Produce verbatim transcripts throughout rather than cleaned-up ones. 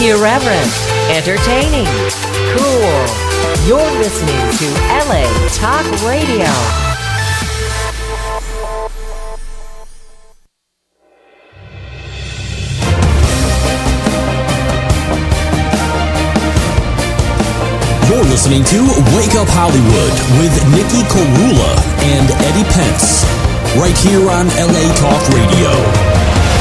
Irreverent, entertaining, cool. You're listening to L A Talk Radio. You're listening to Wake Up Hollywood with Nikki Korula and Eddie Pence, right here on L A Talk Radio.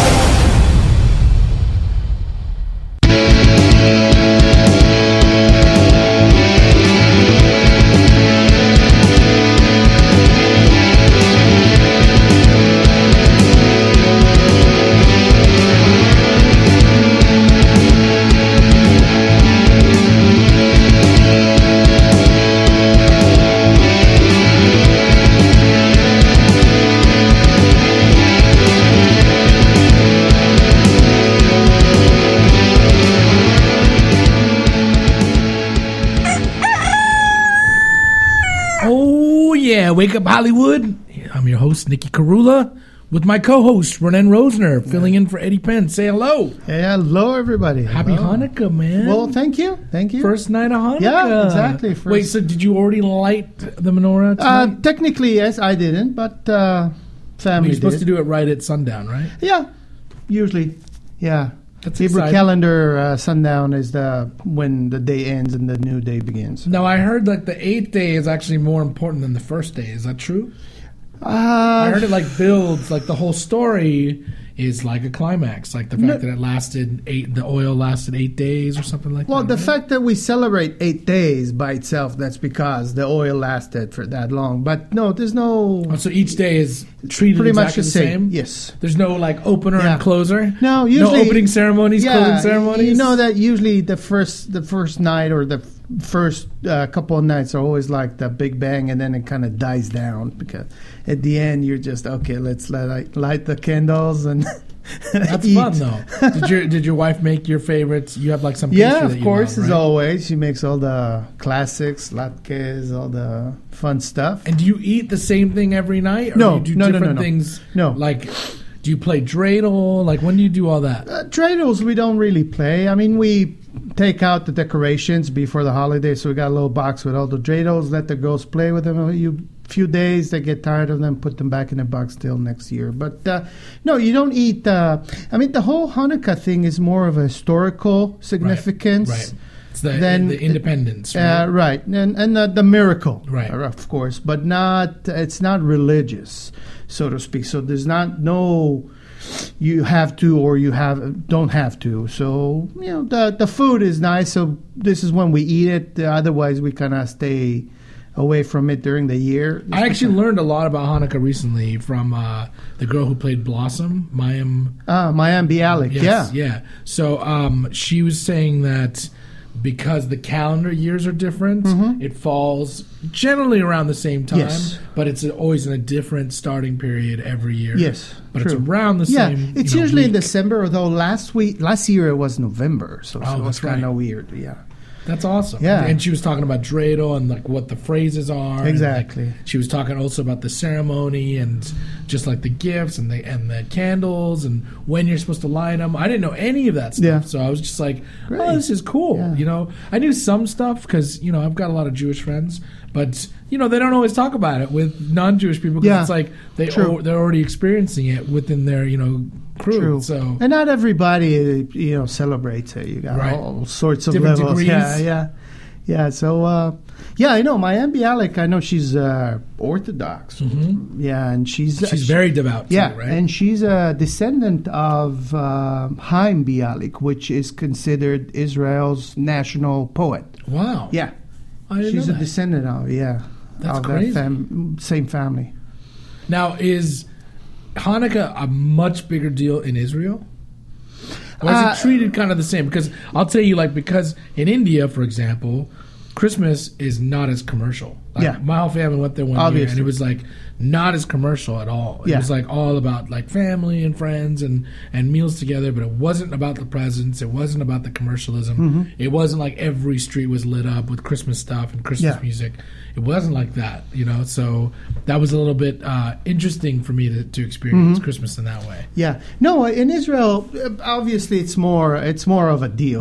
Wake Up Hollywood. I'm your host, Nikki Korula, with my co-host, Renan Rosner, filling in for Eddie Pence. Say hello. Hey, hello, everybody. Happy hello. Hanukkah, man. Well, thank you. Thank you. First night of Hanukkah. Yeah, exactly. First. Wait, so did you already light the menorah tonight? Uh, technically, yes, I didn't, but uh, family I mean, you're supposed did. to do it right at sundown, right? Yeah, usually. Yeah. That's Hebrew exciting. calendar uh, sundown is the when the day ends and the new day begins. Now, I heard like the eighth day is actually more important than the first day. Is that true? Uh, I heard it like builds, like the whole story is like a climax, like the fact No. that it lasted eight, the oil lasted eight days or something like Well, that. the right? fact that we celebrate eight days by itself, that's because the oil lasted for that long. But no, there's no... Oh, so each day is treated pretty much exactly the the same. same? Yes. There's no like opener Yeah. and closer? No, usually... No opening ceremonies, yeah, closing ceremonies? You know that usually the first the first night or the f- first uh, couple of nights are always like the big bang, and then it kind of dies down because at the end you're just, okay, let's light, light the candles and That's eat. fun, though. Did your did your wife make your favorites? You have like some Yeah, pastry of that you course, love, as right? always. She makes all the classics, latkes, all the fun stuff. And do you eat the same thing every night? Or No, do you do no, no, different no, no. things? No. Like, do you play dreidel? Like, when do you do all that? Uh, dreidels we don't really play. I mean, we take out the decorations before the holiday, so we got a little box with all the dreidels. Let the girls play with them a few- few days. They get tired of them, put them back in the box till next year. But uh, no, you don't eat. Uh, I mean, the whole Hanukkah thing is more of a historical significance. Right. It's the, Then- the independence, right? Uh, right, and and uh, the miracle, Right. uh, of course, but not. It's not religious, so to speak. So there's not no. You have to, or you have don't have to. So you know the the food is nice. So this is when we eat it. Uh, otherwise, we kind of stay away from it during the year. I actually learned a lot about Hanukkah recently from uh, the girl who played Blossom, Mayim. Ah, Mayim Bialik. Yes, yeah, yeah. So um, she was saying that because the calendar years are different, it falls generally around the same time, Yes. but it's always in a different starting period every year. Yes, but true. it's around the yeah. same. It's you know, usually in week. December, although last week, last year it was November, so, Oh, so it was that's kind of right. weird. Yeah. That's awesome. Yeah. And she was talking about dreidel and like what the phrases are. and, Exactly. like, she was talking also about the ceremony and just like the gifts and the and the candles and when you're supposed to light them. I didn't know any of that stuff. Yeah. So I was just like, Great. oh, this is cool. Yeah. You know, I knew some stuff because, you know, I've got a lot of Jewish friends, but, you know, they don't always talk about it with non-Jewish people because Yeah. it's like they True. o- they're already experiencing it within their, you know, crew. True. So And not everybody, uh, you know, celebrates it. You got Right. all sorts of Different levels. degrees. Yeah, yeah, yeah. So, uh, yeah, I know Mayim Bialik. I know she's uh, Orthodox. Yeah, and she's she's very devout too, yeah, right? and she's a descendant of uh, Chaim Bialik, which is considered Israel's national poet. wow. Yeah, I didn't she's know a that. descendant of yeah, That's of crazy. that fam- same family. Now, is Hanukkah a much bigger deal in Israel? Or is Uh, it treated kind of the same? Because I'll tell you, like, because in India, for example, Christmas is not as commercial. Like, Yeah. my whole family went there one year, and Obviously. it was like not as commercial at all. It Yeah. was like all about like family and friends and and meals together, but it wasn't about the presents. It wasn't about the commercialism. Mm-hmm. It wasn't like every street was lit up with Christmas stuff and Christmas Yeah. music. It wasn't like that, you know. So that was a little bit uh, interesting for me to, to experience Mm-hmm. Christmas in that way. Yeah, no, in Israel, uh, obviously it's more it's more of a deal.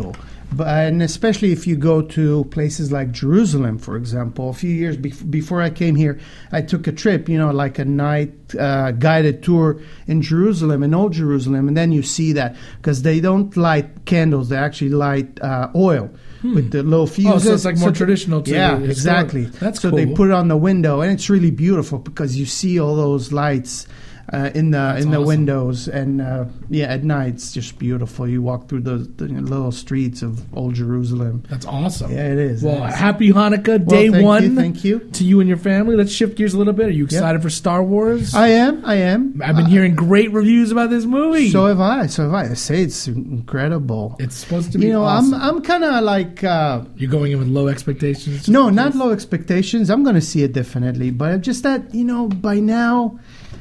But, and especially if you go to places like Jerusalem, for example. A few years bef- before I came here, I took a trip, you know, like a night uh, guided tour in Jerusalem, in Old Jerusalem, and then you see that because they don't light candles; they actually light uh, oil. Hmm. With the low fuses. Oh, so it's like more so traditional to yeah, the exactly. That's so cool. they put it on the window, and it's really beautiful because you see all those lights uh, in the That's in the awesome. windows, and uh, yeah, at night it's just beautiful. You walk through the, the little streets of Old Jerusalem. That's awesome. Yeah, it is. Well, it is. happy Hanukkah, day well, thank one. You, thank you to you and your family. Let's shift gears a little bit. Are you excited yeah. for Star Wars? I am. I am. I've been uh, hearing great reviews about this movie. So have I. So have I. I say it's incredible. It's supposed to be. You know, awesome. I'm I'm kind of like. Uh, You're going in with low expectations. No, not low expectations. I'm going to see it definitely, but just that you know, by now,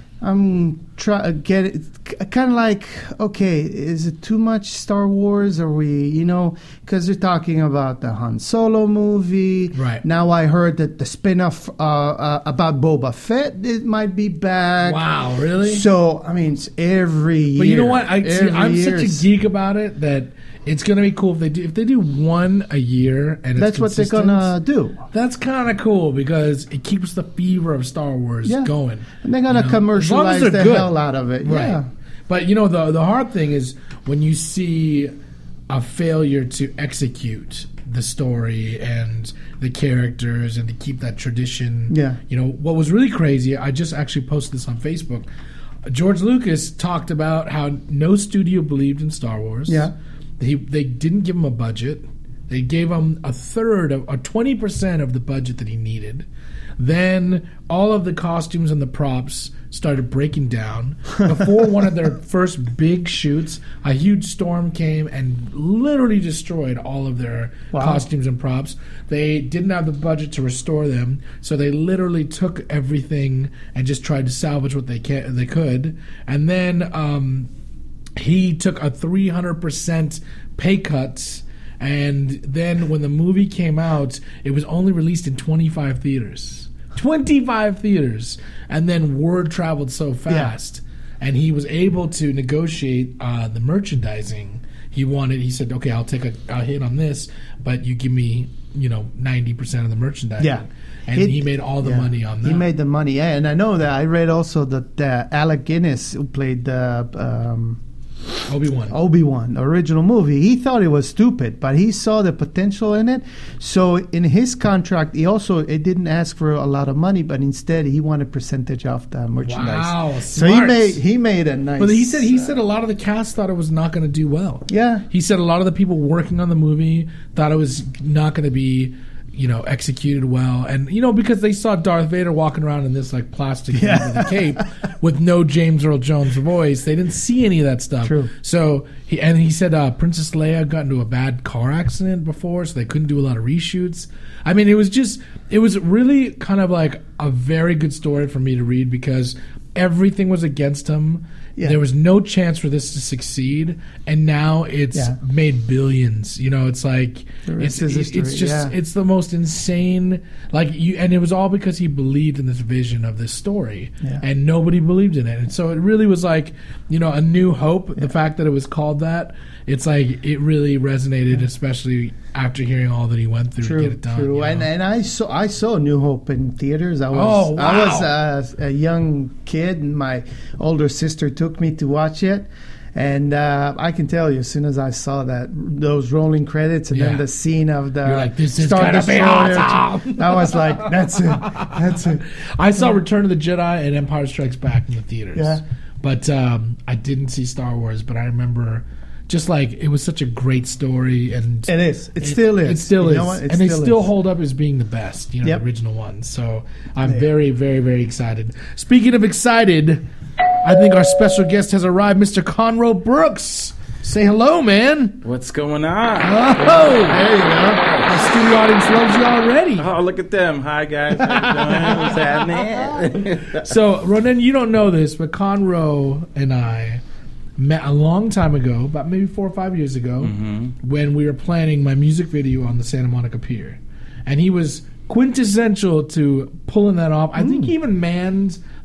I'm try get it kind of like okay, is it too much Star Wars? Are we, you know, because they're talking about the Han Solo movie. Right now, I heard that the spin-off uh, uh, about Boba Fett it might be back. Wow, really? So I mean, it's every year. But you know what? I see, I'm year. such a geek about it that it's going to be cool if they do if they do one a year and it's that's what they're gonna do. That's kind of cool because it keeps the fever of Star Wars yeah. going. And they're gonna you know? commercialize the good. hell out of it. Right. Yeah. But you know the the hard thing is when you see a failure to execute the story and the characters and to keep that tradition. Yeah. You know what was really crazy? I just actually posted this on Facebook. George Lucas talked about how no studio believed in Star Wars. Yeah. He, they didn't give him a budget. They gave him a third of, or twenty percent of the budget that he needed. Then all of the costumes and the props started breaking down. Before one of their first big shoots, a huge storm came and literally destroyed all of their wow. costumes and props. They didn't have the budget to restore them, so they literally took everything and just tried to salvage what they can, they could. And then um, he took a three hundred percent pay cut. And then when the movie came out, it was only released in twenty-five theaters. twenty-five theaters. And then word traveled so fast. Yeah. And he was able to negotiate uh, the merchandising. He wanted, he said, okay, I'll take a, a hit on this, but you give me, you know, ninety percent of the merchandising. Yeah. And it, he made all the yeah. money on that. He made the money. Yeah, and I know that. I read also that uh, Alec Guinness, who played the... Um, Obi-Wan. Obi-Wan, the original movie. He thought it was stupid, but he saw the potential in it. So in his contract, he also it didn't ask for a lot of money, but instead he wanted percentage off the merchandise. Wow, so he smart. made he made a nice. But he said he said a lot of the cast thought it was not going to do well. Yeah, he said a lot of the people working on the movie thought it was not going to be, you know, executed well. And, you know, because they saw Darth Vader walking around in this, like, plastic yeah. with a cape with no James Earl Jones voice. They didn't see any of that stuff. True. So, he, and he said uh, Princess Leia got into a bad car accident before, so they couldn't do a lot of reshoots. I mean, it was just, it was really kind of like a very good story for me to read because everything was against him. Yeah. There was no chance for this to succeed, and now it's yeah. made billions. You know, it's like it's it's, it's just yeah. it's the most insane. Like you, and it was all because he believed in this vision of this story, yeah. and nobody believed in it. And so it really was like, you know, a new hope. The fact that it was called that, it's like it really resonated, especially after hearing all that he went through true, to get it done. True, you know? and and I saw I saw New Hope in theaters. I was oh, wow. I was uh, a young kid, and my older sister took me to watch it. And uh, I can tell you, as soon as I saw that, those rolling credits, and yeah. then the scene of the You're like, this is Star gonna be awesome. I was like, that's it, that's it. I saw Return of the Jedi and Empire Strikes Back in the theaters, yeah. but um, I didn't see Star Wars. But I remember, just like it was such a great story, and it is, it, it still is, it still you is, know what? It and still they still is. hold up as being the best, you know, yep. the original ones. So I'm yeah. very, very, very excited. Speaking of excited, I think our special guest has arrived, Mister Conroe Brooks. Say hello, man. What's going on? Oh, there you go. The studio audience loves you already. Oh, look at them. Hi, guys. How you doing? What's happening? So, Ronan, you don't know this, but Conroe and I met a long time ago, about maybe four or five years ago, mm-hmm. when we were planning my music video on the Santa Monica Pier. And he was quintessential to pulling that off. I mm. think he even manned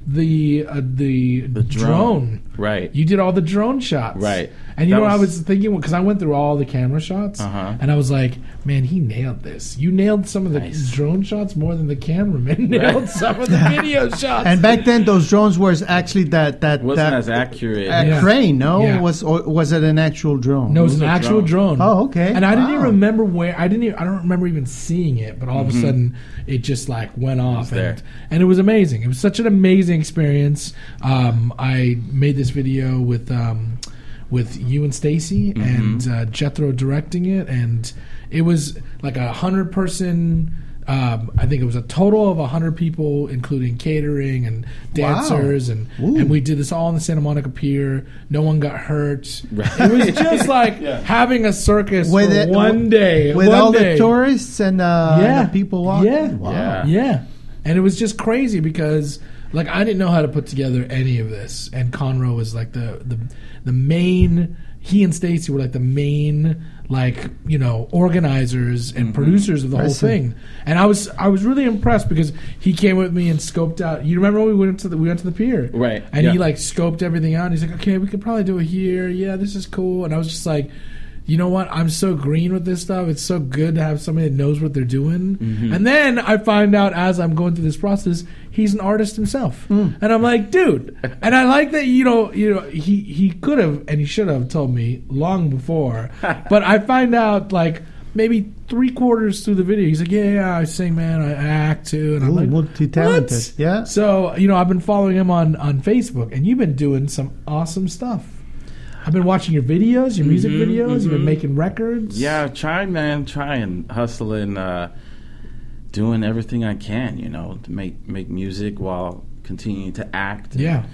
the uh, the, The drone. drone. Right. You did all the drone shots. Right. And you That know what I was- was thinking? Because I went through all the camera shots. Uh-huh. And I was like, man, he nailed this. You nailed some of the Nice. drone shots more than the cameraman nailed some of the video shots. And back then, those drones were actually that that Wasn't that as accurate. a Yeah. crane. No, Yeah. was or was it an actual drone? No, it was It an was a actual drone. drone. Oh, okay. And I didn't even Wow. remember where. I didn't. Even, I don't remember even seeing it. But all of a sudden, it just like went off, there. and and it was amazing. It was such an amazing experience. Um, I made this video with um, with you and Stacy and uh, Jethro directing it, and it was like a hundred person. Um, I think it was a total of a hundred people, including catering and dancers, and Ooh. and we did this all on the Santa Monica Pier. No one got hurt. Right. It was just like Yeah. having a circus With for it- one day, with one all day. the tourists and, uh, Yeah. and the people walking. Yeah. Wow. Yeah. Yeah, and it was just crazy because like I didn't know how to put together any of this, and Conroe was like the the the main. He and Stacy were like the main, like you know, organizers and producers of the whole Listen. thing. And I was I was really impressed because he came with me and scoped out. You remember when we went to the we went to the pier, Right, And he yeah. like scoped everything out. And he's like, okay, we could probably do it here. Yeah, this is cool. And I was just like, you know what? I'm so green with this stuff. It's so good to have somebody that knows what they're doing. Mm-hmm. And then I find out as I'm going through this process, he's an artist himself. Mm. And I'm like, dude. And I like that, you know, you know, he, he could have and he should have told me long before. But I find out like maybe three quarters through the video, he's like, yeah, yeah, I sing, man, I act too. And I'm Ooh, like, multi-talented. what? Yeah. So, you know, I've been following him on, on Facebook, and you've been doing some awesome stuff. I've been watching your videos, your music Mhm, videos. You've been mhm. making records. Yeah, trying, man, trying, hustling, uh, doing everything I can, you know, to make make music while continuing to act. And, Yeah.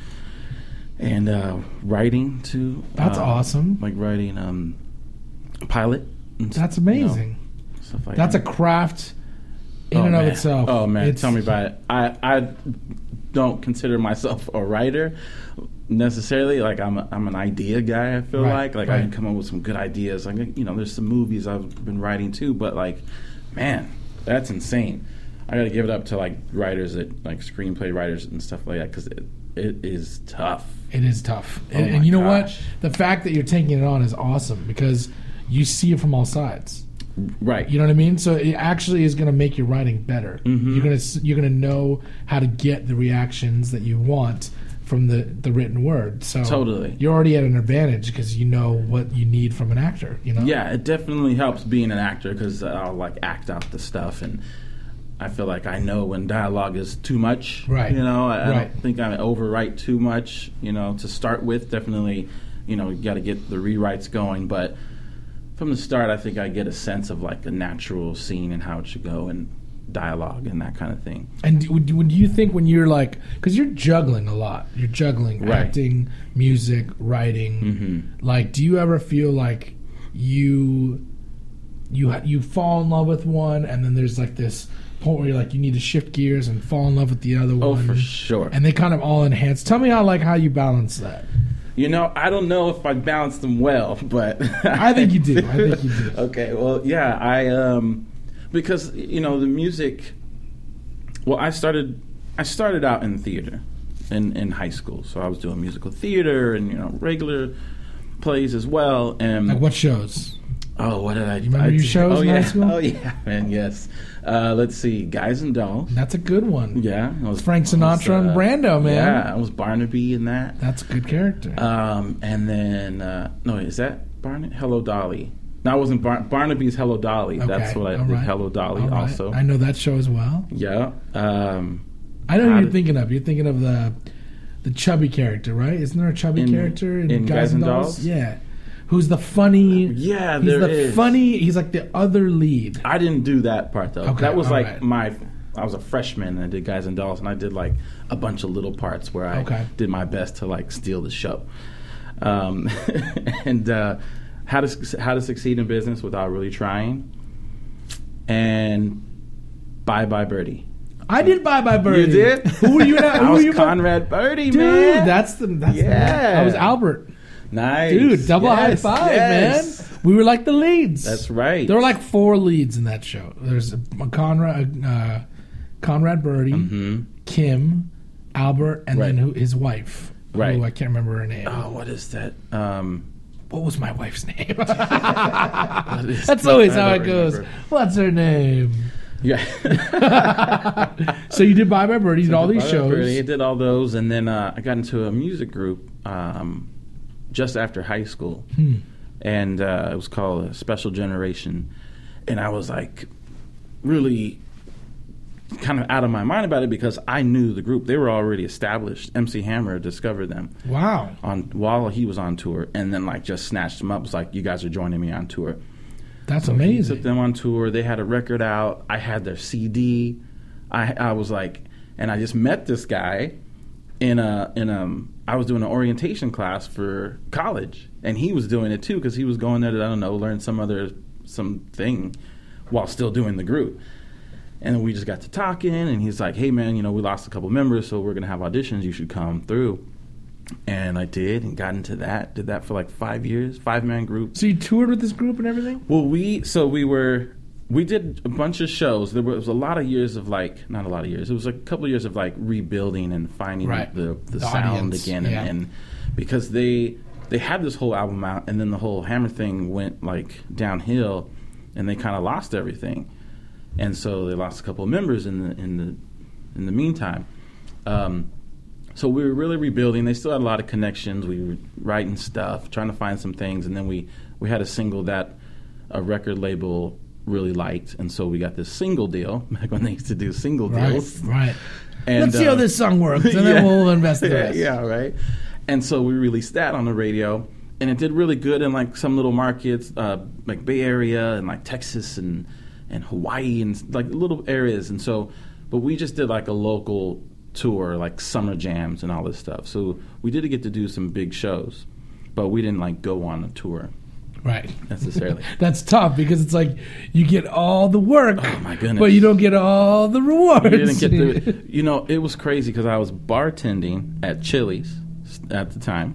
and uh, writing too. That's Um, awesome. Like writing um, a pilot. and s- That's you know, amazing. stuff like That's a that. craft in Oh, and of man. itself. Oh man, It's- tell me about it. I I don't consider myself a writer necessarily. Like I'm a, I'm an idea guy. I feel Right, like like I right. can come up with some good ideas. Like you know, there's some movies I've been writing too. But like, man, that's insane. I got to give it up to like writers that like screenplay writers and stuff like that because it, it is tough. It is tough. Oh and, my and you know gosh. what? The fact that you're taking it on is awesome because you see it from all sides. Right. You know what I mean? So it actually is going to make your writing better. Mhm. You're going to you're going to know how to get the reactions that you want from the, the written word. So Totally. you're already at an advantage because you know what you need from an actor. You know? Yeah, it definitely helps being an actor because I'll like act out the stuff, and I feel like I know when dialogue is too much. Right. You know, I, I Right. don't think I overwrite too much. You know, to start with, definitely, you know, you got to get the rewrites going, but from the start, I think I get a sense of like a natural scene and how it should go, and dialogue and that kind of thing. And do, do do you think when you're like, because you're juggling a lot, you're juggling Right. acting, music, writing. Mhm. Like, do you ever feel like you you ha- you fall in love with one, and then there's like this point where you're like, you need to shift gears and fall in love with the other Oh, one, for sure. and they kind of all enhance. Tell me how like how you balance that. You know, I don't know if I balance them well, but I think you do. I think you do. Okay, well, yeah, I um, because you know the music. Well, I started I started out in theater, in in high school, so I was doing musical theater and you know regular plays as well. And Like what shows? oh, what did I? You remember I your did- shows oh, in yeah. high school? Oh yeah, man, yes. Uh, let's see, Guys and Dolls. That's a good one. Yeah, I was, Frank I was, Sinatra and uh, Brando, man. Yeah, I was Barnaby in that. That's a good character. Um, and then uh, no, is that Barnaby? Hello Dolly. No, I wasn't Bar- Barnaby's Hello Dolly. That's Okay, what I all did. right. Hello Dolly All right. also. I know that show as well. Yeah. Um, I know who How you're did- thinking of. You're thinking of the the chubby character, right? Isn't there a chubby In- character in, in Guys and Dolls? Dolls? Yeah. Who's the funny? yeah, He's there the is. funny. He's like the other lead. I didn't do that part though. Okay, that was all like right. my. I was a freshman and I did Guys and Dolls, and I did like a bunch of little parts where I Okay. did my best to like steal the show. Um, and uh, how to how to succeed in business without really trying. And Bye Bye Birdie. I did Bye Bye Birdie. You did? Who were you? Who I were was you? Conrad Birdie, Dude, man. that's the that's Yeah. the, I was Albert. Nice, Dude, double Yes, high five, yes. man. We were like the leads. That's right. There were like four leads in that show. There's a Conrad, uh, Conrad Birdie, Mhm. Kim, Albert, and Right. then who, his wife. Right. Who I can't remember her name. Oh, what is that? Um, What was my wife's name? what is- That's always I how it don't goes. remember. What's her name? Yeah. So you did Bye Bye Birdie, you did all these I shows. did all those, and then uh, I got into a music group um, just after high school, Hmm. and uh, it was called a Special Generation, and I was like really kind of out of my mind about it because I knew the group. They were already established. M C Hammer discovered them Wow. on while he was on tour, and then like just snatched them up. It was like, you guys are joining me on tour. That's So he amazing. took them on tour. They had a record out. I had their C D. I I was like, and I just met this guy in a in um I was doing an orientation class for college, and he was doing it too because he was going there to, I don't know, learn some other some thing while still doing the group. And then we just got to talking, and he's like, "Hey man, you know, we lost a couple members, so we're gonna have auditions. You should come through." And I did, and got into that. Did that for like five years, five man group. So you toured with this group and everything? Well, we so we were we did a bunch of shows. There was a lot of years of like not a lot of years. It was like a couple of years of like rebuilding and finding Right. the the, The sound audience, again, yeah. and, and because they they had this whole album out, and then the whole Hammer thing went like downhill, and they kind of lost everything, and so they lost a couple of members in the in the in the meantime. Um, So we were really rebuilding. They still had a lot of connections. We were writing stuff, trying to find some things, and then we, we had a single that a record label really liked, and so we got this single deal back when they used to do single Right, deals. right. And, Let's see how uh, this song works, and yeah. then we'll invest the yeah, rest. yeah, right. And so we released that on the radio, and it did really good in like some little markets, uh, like Bay Area and like Texas and and Hawaii and like little areas. And so, but we just did like a local tour, like summer jams and all this stuff. So we did get to do some big shows, but we didn't like go on a tour Right. necessarily. That's tough because it's like you get all the work, Oh, my goodness. but you don't get all the rewards. We didn't get the, you know, it was crazy because I was bartending at Chili's at the time.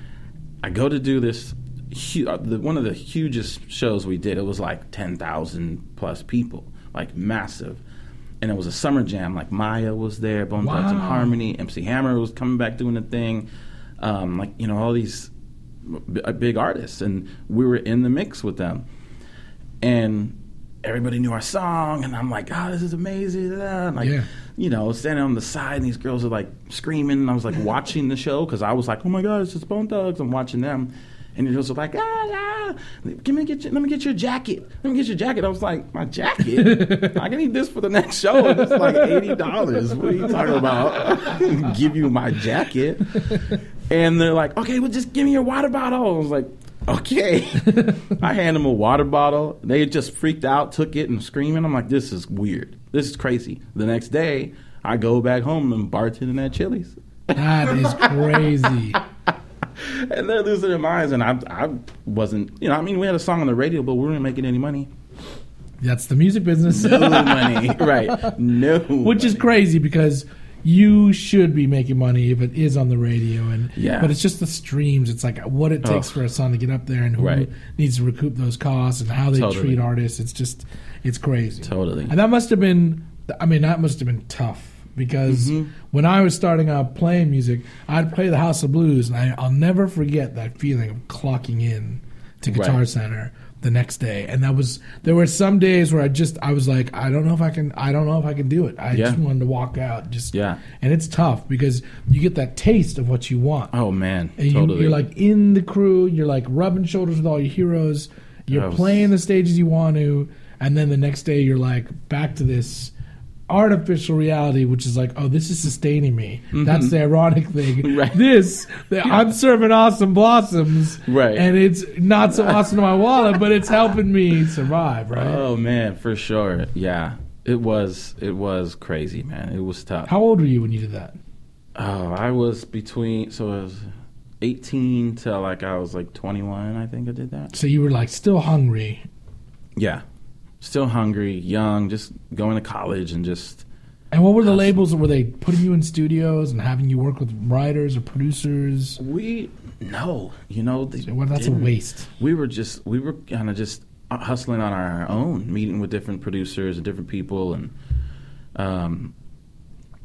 I go to do this, hu- uh, the, one of the hugest shows we did. It was like ten thousand plus people, like massive. And it was a summer jam. Like Maya was there, Bone Thugs and Wow. Harmony, M C Hammer was coming back doing a thing. Um, like, you know, all these b- uh, big artists. And we were in the mix with them. And everybody knew our song, and I'm like, oh, this is amazing. And like, Yeah. you know, standing on the side, and these girls are like screaming, and I was like watching the show because I was like, oh my God, it's just Bone Thugs. I'm watching them, and the girls are like, ah, ah, give me get your, let me get your jacket. Let me get your jacket. I was like, my jacket? I can need this for the next show. It's like eighty dollars. What are you talking about? Give you my jacket. And they're like, okay, well, just give me your water bottle. I was like, okay. I hand them a water bottle. They just freaked out, took it, and screaming. I'm like, this is weird. This is crazy. The next day, I go back home and bartending at Chili's. That is crazy. And they're losing their minds. And I, I wasn't, you know, I mean, we had a song on the radio, but we weren't making any money. That's the music business. No money. Right. No. Which is money. crazy because you should be making money if it is on the radio, and Yeah. but it's just the streams. It's like what it takes Ugh. for a song to get up there, and who Right. needs to recoup those costs, and how they Totally. treat artists. It's just, it's crazy. Totally. And that must have been, I mean, that must have been tough because Mm-hmm. when I was starting out playing music, I'd play the House of Blues, and I, I'll never forget that feeling of clocking in to Guitar Right. Center the next day. And that was, there were some days where I just, I was like, I don't know if I can, I don't know if I can do it. I Yeah. just wanted to walk out. Just, Yeah. And it's tough because you get that taste of what you want. Oh, man. And you, Totally. you're like in the crew, you're like rubbing shoulders with all your heroes, you're That was- playing the stages you want to, and then the next day you're like back to this artificial reality, which is like, oh, this is sustaining me. That's the ironic thing. Mm-hmm. Right. This, the, I'm serving awesome blossoms, Right. and it's not so awesome to my wallet, but it's helping me survive, right? Oh, man, for sure. Yeah. It was, it was crazy, man. It was tough. How old were you when you did that? Oh, I was between, so I was eighteen to like I was like twenty-one, I think I did that. So you were like still hungry. Yeah. Still hungry, young, just going to college and just, And what were the labels? Were they putting you in studios and having you work with writers or producers? we, no, you know. They Well, that's a didn't. waste. We were just, we were kind of just hustling on our own, meeting with different producers and different people. And um,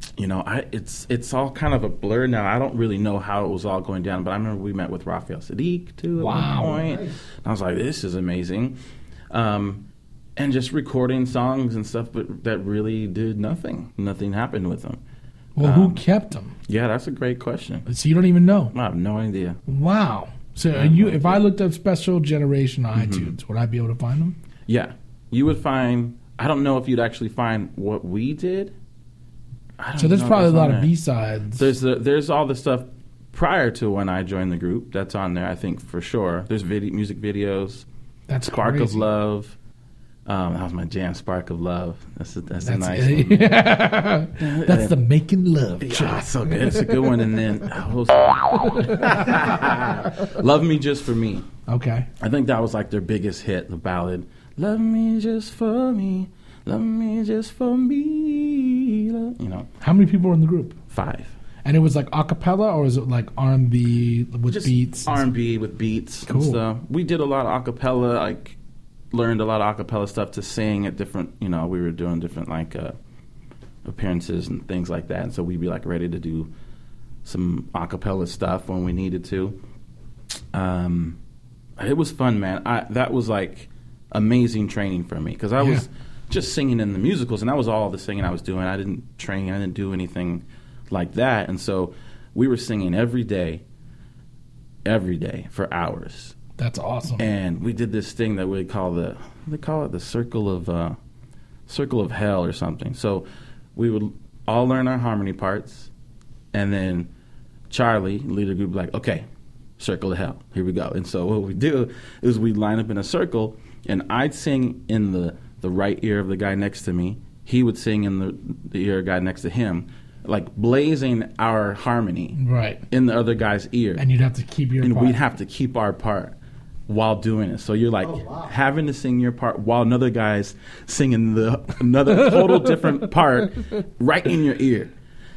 you know, I it's it's all kind of a blur now. I don't really know how it was all going down, but I remember we met with Raphael Sadiq too at Wow. one point. Nice. And I was like, this is amazing. Um, and just recording songs and stuff, but that really did nothing. Nothing happened with them. Well, who Um, kept them? Yeah, that's a great question. So you don't even know. I have no idea. Wow. So Yeah, are you, no if I idea. looked up Special Generation on Mm-hmm. iTunes, would I be able to find them? Yeah, you would find. I don't know if you'd actually find what we did. I don't So there's know if probably a that's lot on of there. B sides. There's the, there's all the stuff prior to when I joined the group. That's on there, I think, for sure. There's video, music videos. That's Spark crazy. of Love. Um, that was my jam, Spark of Love. That's a, that's, a That's, nice one. That's the making love. Yeah, it's so good. It's a good one. And then oh, Love Me Just For Me. Okay. I think that was like their biggest hit, the ballad. Love me just for me. Love me just for me. Love, you know, How many people were in the group? five. And it was like a cappella, or is it like R and B with Just beats? R and B with beats Cool. and stuff. We did a lot of acapella, like learned a lot of acapella stuff to sing at different, you know, we were doing different like uh, appearances and things like that. And so we'd be like ready to do some acapella stuff when we needed to. Um, it was fun, man. I, that was like amazing training for me because I was Yeah. just singing in the musicals, and that was all the singing I was doing. I didn't train, I didn't do anything like that. And so we were singing every day, every day for hours. That's awesome. And we did this thing that we call the they call it the circle of uh, circle of hell or something. So we would all learn our harmony parts, and then Charlie, leader group, like, okay, circle of hell, here we go. And so what we do is we line up in a circle, and I'd sing in the the right ear of the guy next to me. He would sing in the the ear of the guy next to him, like blazing our harmony Right. in the other guy's ear. And you'd have to keep your and part. we'd have to keep our part while doing it. So you're like Oh, wow. having to sing your part while another guy's singing the another total different part right in your ear.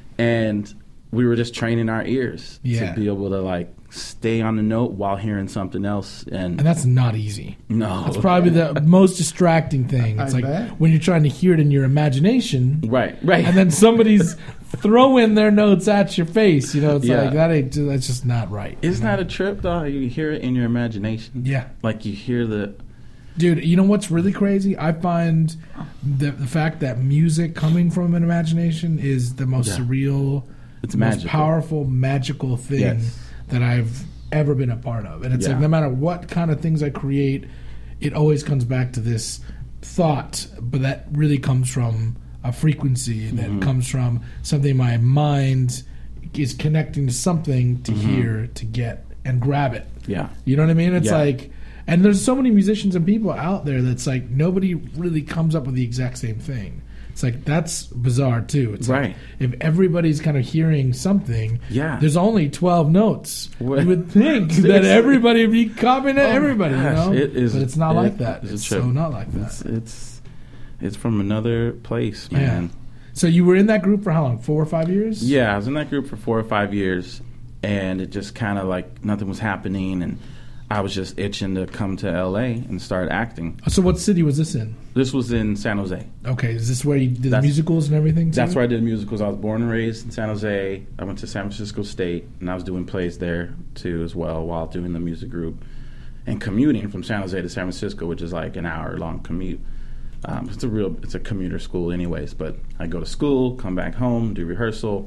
And we were just training our ears Yeah. to be able to like stay on the note while hearing something else. And, And that's not easy. no, It's probably the most distracting thing. It's I like bet. when you're trying to hear it in your imagination, right, right. and then somebody's throwing their notes at your face. You know, it's Yeah. like that ain't. That's just not right. Isn't you know? that a trip though? You hear it in your imagination. Yeah. Like you hear the Dude, you know what's really crazy? I find the the fact that music coming from an imagination is the most Yeah. surreal, It's most magical. powerful, magical thing Yes. that I've ever been a part of. And it's Yeah. like no matter what kind of things I create, it always comes back to this thought, but that really comes from a frequency that Mm-hmm. comes from something my mind is connecting to something to Mm-hmm. hear, to get, and grab it. yeah. You know what I mean? It's Yeah. like, and there's so many musicians and people out there that's like nobody really comes up with the exact same thing. It's like that's bizarre too. It's Right. like if everybody's kind of hearing something, Yeah. there's only twelve notes. What? You would think that Seriously. everybody would be copying Oh, everybody, gosh, you know? it is- but it's not it like that. is a It's trip. so not like that. It's it's it's from another place, Yeah. man. So you were in that group for how long? Four or five years? Yeah, I was in that group for four or five years, and it just kind of like nothing was happening, and I was just itching to come to L A and start acting. So what city was this in? This was in San Jose. Okay, is this where you did the That's- musicals and everything? Too? That's where I did musicals. I was born and raised in San Jose. I went to San Francisco State, and I was doing plays there too as well while doing the music group and commuting from San Jose to San Francisco, which is like an hour long commute. Um, it's a real, it's a commuter school, anyways. But I go to school, come back home, do rehearsal,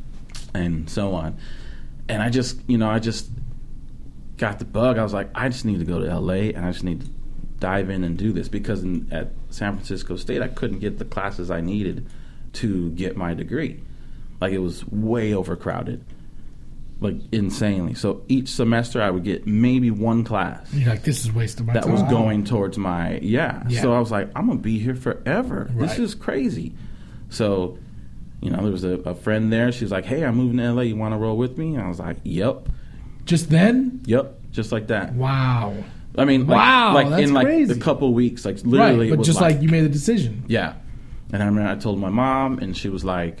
and so on. And I just, you know, I just got the bug. I was like, I just need to go to L A and I just need to dive in and do this because in, at San Francisco State, I couldn't get the classes I needed to get my degree. Like it was way overcrowded, like insanely. So each semester, I would get maybe one class You're like, this is wasting my that time. was going towards my yeah. Yeah. So I was like, I'm gonna be here forever. Right. This is crazy. So, you know, there was a, a friend there. She was like, "Hey, I'm moving to L A. You want to roll with me?" And I was like, "Yep, Just then? yep," just like that. Wow. I mean, like, Wow, like that's in like crazy. a couple weeks, like literally, Right, it but was just like, you made the decision. yeah. And I remember I told my mom, and she was like,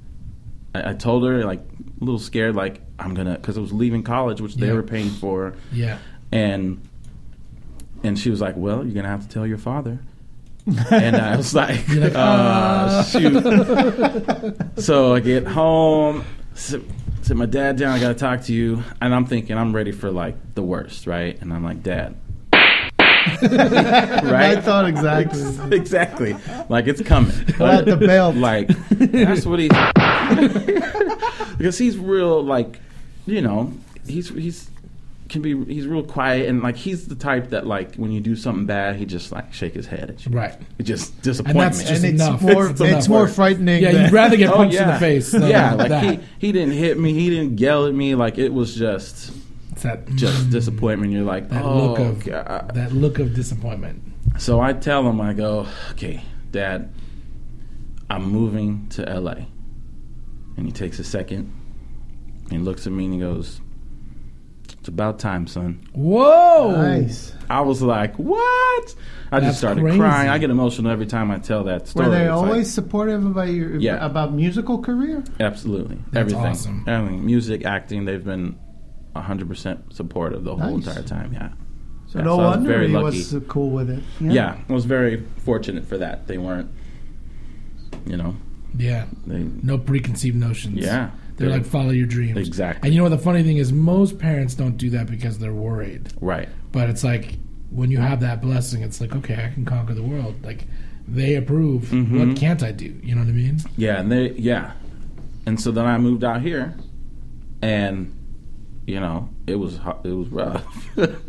I, I told her like a little scared, like I'm gonna, because I was leaving college, which they Yeah. were paying for, Yeah. and and she was like, well, you're gonna have to tell your father. And I was like, like, uh, shoot. So I get home, sit, sit my dad down, I got to talk to you. And I'm thinking, I'm ready for like the worst, right? And I'm like, Dad. Right? I thought exactly. Exactly. Like, it's coming. At the belt. Like, that's what he... Because he's real, like, you know, he's he's can be he's real quiet, and like he's the type that like when you do something bad, he just like shake his head at you. Right. It just And disappointment. that's just And it's enough. more, It's it's, enough. more frightening. Yeah, than, you'd rather get Oh, punched in yeah. the face than Yeah, like that. he he didn't hit me, he didn't yell at me, like it was just It's that just mm, disappointment. You're like, that oh look of God. that look of disappointment. So I tell him, I go, okay, Dad, I'm moving to L A. And he takes a second, and he looks at me and he goes, it's about time, son. Whoa! Nice. I was like, what? I That's just started crazy. crying. I get emotional every time I tell that story. Were they It's like- always supportive about your Yeah. about musical career? absolutely. That's Everything. awesome. Everything. Music, acting, they've been one hundred percent supportive the whole Nice. entire time, yeah. So Yeah, no so I was wonder very he lucky. was uh, cool with it. Yeah, I was very fortunate for that. They weren't, you know, Yeah. they, No preconceived notions. yeah. They're like, follow your dreams. Exactly. And you know what the funny thing is? Most parents don't do that because they're worried. Right. But it's like, when you have that blessing, it's like, okay, I can conquer the world. Like, they approve. Mhm. What can't I do? You know what I mean? Yeah, and they, yeah. And so then I moved out here, and, you know, it was, hu- it was rough.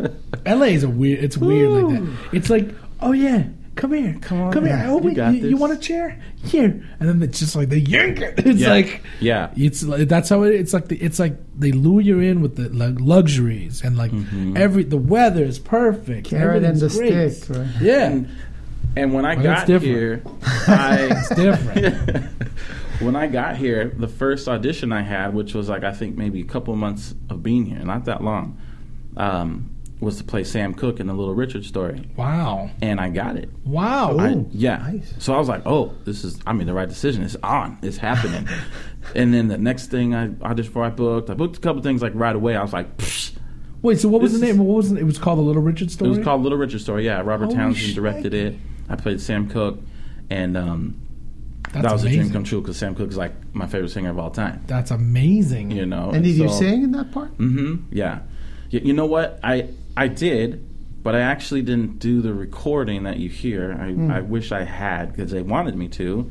L A is a weird, it's weird like that. It's like, oh yeah, come here. Come on, Come here. yeah, Oh, you wait, got you, you this. want a chair? Here. And then it's just like, they yank it. It's Yeah. like, Yeah. It's like, that's how it, it's like the, it's like they lure you in with the like, luxuries and like Mhm. every the weather is perfect. Carrot and the everything's stick. Right? Yeah, And, and when I Well, that's got different. here, I it's different. when I got here, the first audition I had, which was like I think maybe a couple months of being here, not that long, um, was to play Sam Cooke in the Little Richard story, Wow, and I got it. wow. I, Ooh, yeah. nice. So I was like, oh, this is, I made the right decision. It's on. It's happening. And then the next thing I auditioned before I booked, I booked a couple things like right away. I was like, Psh. Wait, so what was This the is- name? What was the, it was called the Little Richard It story? was called Little Richard Story. Yeah, Robert Holy Townsend shit. directed it. I played Sam Cooke, and um, That's that was amazing. a dream come true because Sam Cooke is like my favorite singer of all time. That's amazing. You know. And did you so- sing in that part? Mm-hmm. Yeah. Y- You know what? I I did, but I actually didn't do the recording that you hear. I, Mm. I wish I had because they wanted me to,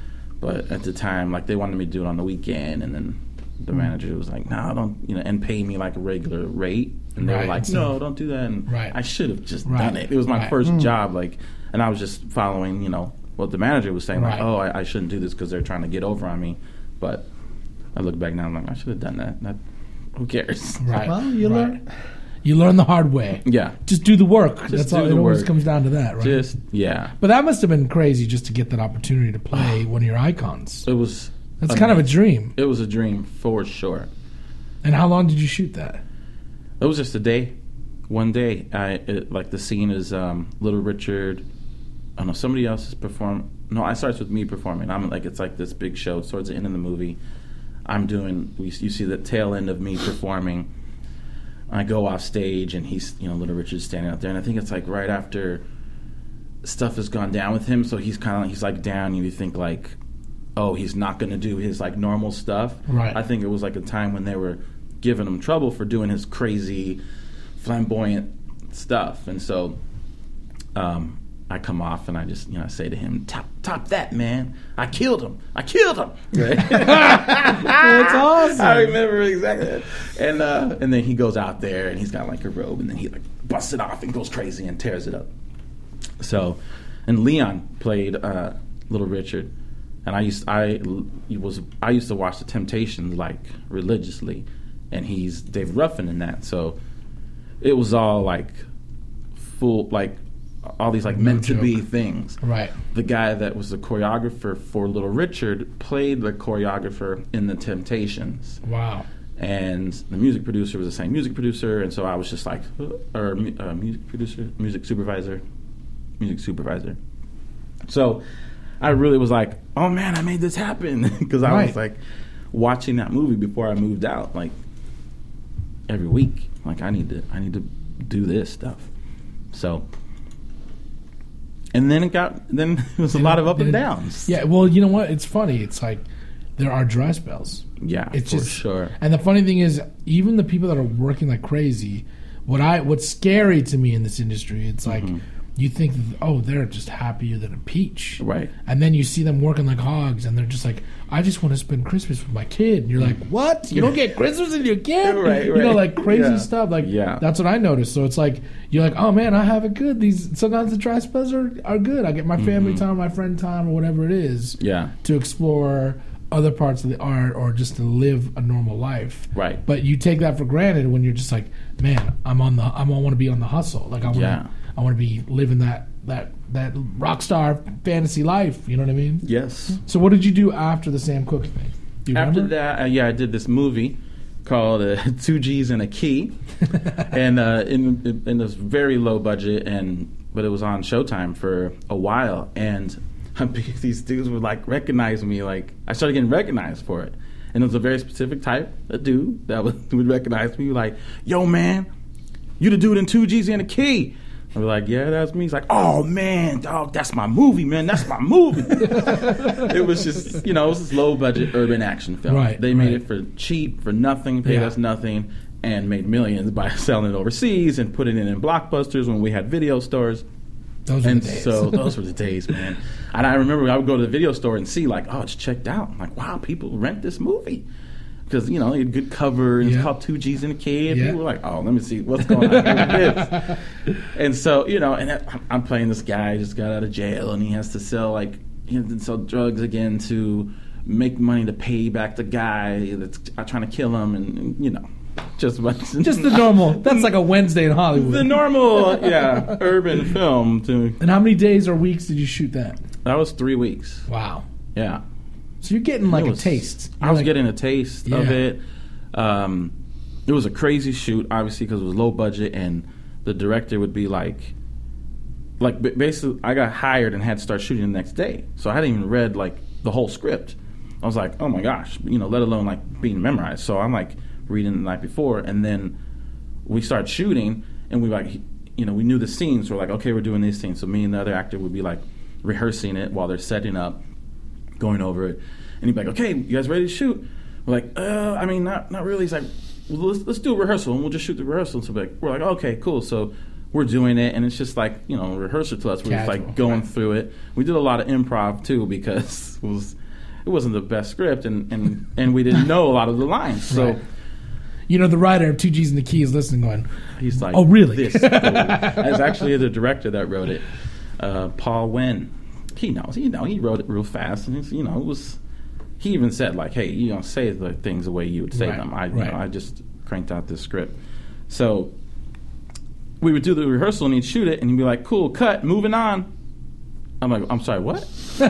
but at the time, like they wanted me to do it on the weekend, and then the Mm. manager was like, "No, don't," you know, and pay me like a regular rate, and they Right. were like, So- "No, don't do that." And Right. I should have just Right. done it. It was my Right. first Mm. job, like, and I was just following, you know, what the manager was saying, like, Right. "Oh, I, I shouldn't do this because they're trying to get over on me," but I look back now, I'm like, I should have done that. That who cares? Right. Well, you right. learn. You learn the hard way. Yeah. Just do the work. That's do all. the It always work. comes down to that, right? Just yeah. But that must have been crazy just to get that opportunity to play one of your icons. It was That's kind of a dream. It was a dream for sure. And how long did you shoot that? It was just a day. One day. I it, like the scene is um, Little Richard. I don't know, somebody else is performing. No, it starts with me performing. I'm like it's like this big show towards the end of the movie. I'm doing we you see the tail end of me performing. I go off stage and he's, you know, Little Richard's standing out there, and I think it's like right after stuff has gone down with him, so he's kind of he's like down, and you think like, oh, he's not going to do his like normal stuff. Right. I think it was like a time when they were giving him trouble for doing his crazy, flamboyant stuff, and so um, I come off and I just, you know, I say to him, "Top, top that, man! I killed him! I killed him!" That's awesome. I remember exactly that. And uh, and then he goes out there and he's got like a robe, and then he like busts it off and goes crazy and tears it up. So, and Leon played uh, Little Richard, and I used I he was I used to watch The Temptations like religiously, and he's David Ruffin in that. So it was all like full like all these like No meant to be joke. things. Right. The guy that was the choreographer for Little Richard played the choreographer in The Temptations. Wow. And the music producer was the same music producer, and so I was just like, or mu- uh, music producer, music supervisor, music supervisor. So I really was like, oh man, I made this happen, because I Right. was like watching that movie before I moved out, like every week. Like I need to, I need to do this stuff. So and then it got then it was a lot of up and downs. Yeah, well, you know what? It's funny. It's like there are dry spells. Yeah, it's for just sure. And the funny thing is, even the people that are working like crazy, what I what's scary to me in this industry, it's like Mm-hmm. you think, oh, they're just happier than a peach, Right. And then you see them working like hogs, and they're just like, I just want to spend Christmas with my kid. And you're like, what? You don't get Christmas with your kid? Right, You know, right. like crazy Yeah. stuff. Like Yeah. that's what I noticed. So it's like you're like, oh man, I have it good. These sometimes the dry spells are, are good. I get my family Mm-hmm. time, my friend time, or whatever it is. Yeah. To explore other parts of the art or just to live a normal life. Right. But you take that for granted when you're just like, man, I'm on the I want to be on the hustle. Like I want to Yeah. I want to be living that that that rock star fantasy life. You know what I mean? Yes. So what did you do after the Sam Cooke thing? Do you After remember? that, uh, yeah, I did this movie called uh, Two G's and a Key, and uh, in in this very low budget, and but it was on Showtime for a while, and these dudes would like recognize me. Like I started getting recognized for it, and it was a very specific type of dude that would, would recognize me. Like, yo, man, you the dude in Two G's and a Key. I was like, yeah, that's me. He's like, oh, man, dog, that's my movie, man. That's my movie. It was just, you know, it was this low-budget urban action film. Right, They made right. it for cheap, for nothing, paid Yeah. us nothing, and made millions by selling it overseas and putting it in Blockbusters when we had video stores. Those were And the days. so those were the days, man. And I remember I would go to the video store and see, like, oh, it's checked out. I'm like, wow, people rent this movie. Because, you know, it had good cover, and Yeah. it's called Two G's and a Key, and Yeah. people were like, oh, let me see what's going on here with this. And so, you know, and I- I'm playing this guy who just got out of jail, and he has to sell, like, he has to sell drugs again to make money to pay back the guy that's trying to kill him, and, and you know, just Just the normal. That's like a Wednesday in Hollywood. the normal, yeah, urban film. To And how many days or weeks did you shoot that? that was three weeks. Wow. Yeah. So you're getting like It was- a taste. I You're was like- getting a taste of Yeah. it. Um, it was a crazy shoot, obviously, because it was low budget, and the director would be like, like ba- basically, I got hired and had to start shooting the next day, so I hadn't even read like the whole script. I was like, oh my gosh, you know, let alone like being memorized. So I'm like reading the night before, and then we started shooting, and we like, you know, we knew the scenes. So we're like, okay, we're doing these scenes. So me and the other actor would be like rehearsing it while they're setting up, going over it, and he'd be like, okay, you guys ready to shoot? We're like, uh, I mean, not not really. He's like, well, let's let's do a rehearsal, and we'll just shoot the rehearsal. So we're like, we're like, okay, cool. So we're doing it, and it's just like, you know, rehearsal to us. We're just Casual, like going right. through it. We did a lot of improv too because it was it wasn't the best script, and and, and we didn't know a lot of the lines. So Right. You know, the writer of Two G's and the Key is listening going, he's like, oh, really? This fool. It's actually the director that wrote it, uh, Paul Wen. He knows, you know, he wrote it real fast, and it's, you know, it was. He even said like, "Hey, you don't say the things the way you would say Right, them." I, you right. know, I just cranked out this script. So we would do the rehearsal, and he'd shoot it, and he'd be like, "Cool, cut, moving on." I'm like, "I'm sorry, what?" You're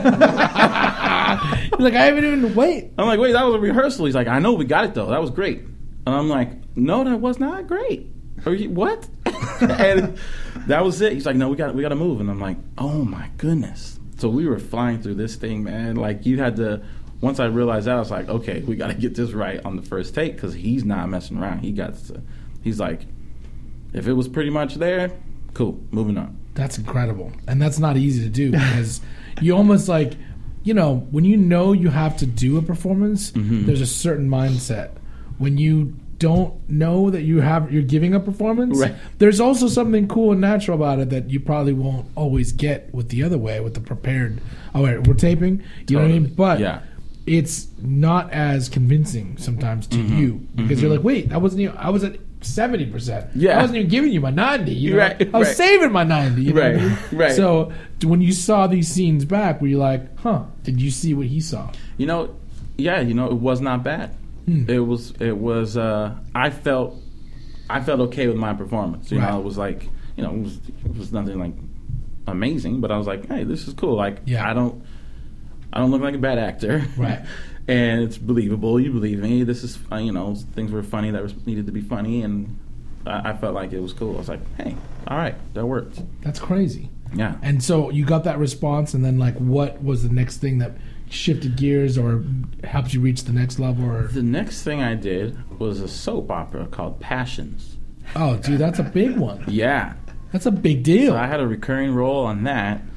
like, I haven't even, wait. I'm like, "Wait, that was a rehearsal." He's like, "I know, we got it though. That was great." And I'm like, "No, that was not great." Are you, what? And that was it. He's like, "No, we got we got to move." And I'm like, "Oh my goodness!" So we were flying through this thing, man. Like you had to. Once I realized that, I was like, "Okay, we got to get this right on the first take," because he's not messing around. He got to. He's like, if it was pretty much there, cool. Moving on. That's incredible. And that's not easy to do because you almost like, you know, when you know you have to do a performance, Mm-hmm. there's a certain mindset. When you don't know that you have you're giving a performance, Right. there's also something cool and natural about it that you probably won't always get with the other way, with the prepared, oh, wait, we're taping, you know what I mean? But Yeah. it's not as convincing sometimes to Mm-hmm. you because you're like, wait, I wasn't even, I was at seventy percent. Yeah. I wasn't even giving you my ninety. You know? Right, I was right. saving my ninety. You know Right, what I mean? right. So when you saw these scenes back, were you like, huh, did you see what he saw? You know, yeah, you know, it was not bad. Hmm. It was, it was. Uh, I felt, I felt okay with my performance. You Right. know, it was like, you know, it was, it was nothing like amazing, but I was like, hey, this is cool. Like, Yeah. I don't, I don't look like a bad actor, Right. And it's believable. You believe me. This is, uh, you know, things were funny that was needed to be funny, and I, I felt like it was cool. I was like, hey, all right, that worked. That's crazy. Yeah. And so you got that response, and then like, what was the next thing that shifted gears or helped you reach the next level? Or The next thing I did was a soap opera called Passions. oh, dude, that's a big one. Yeah. That's a big deal. So I had a recurring role on that,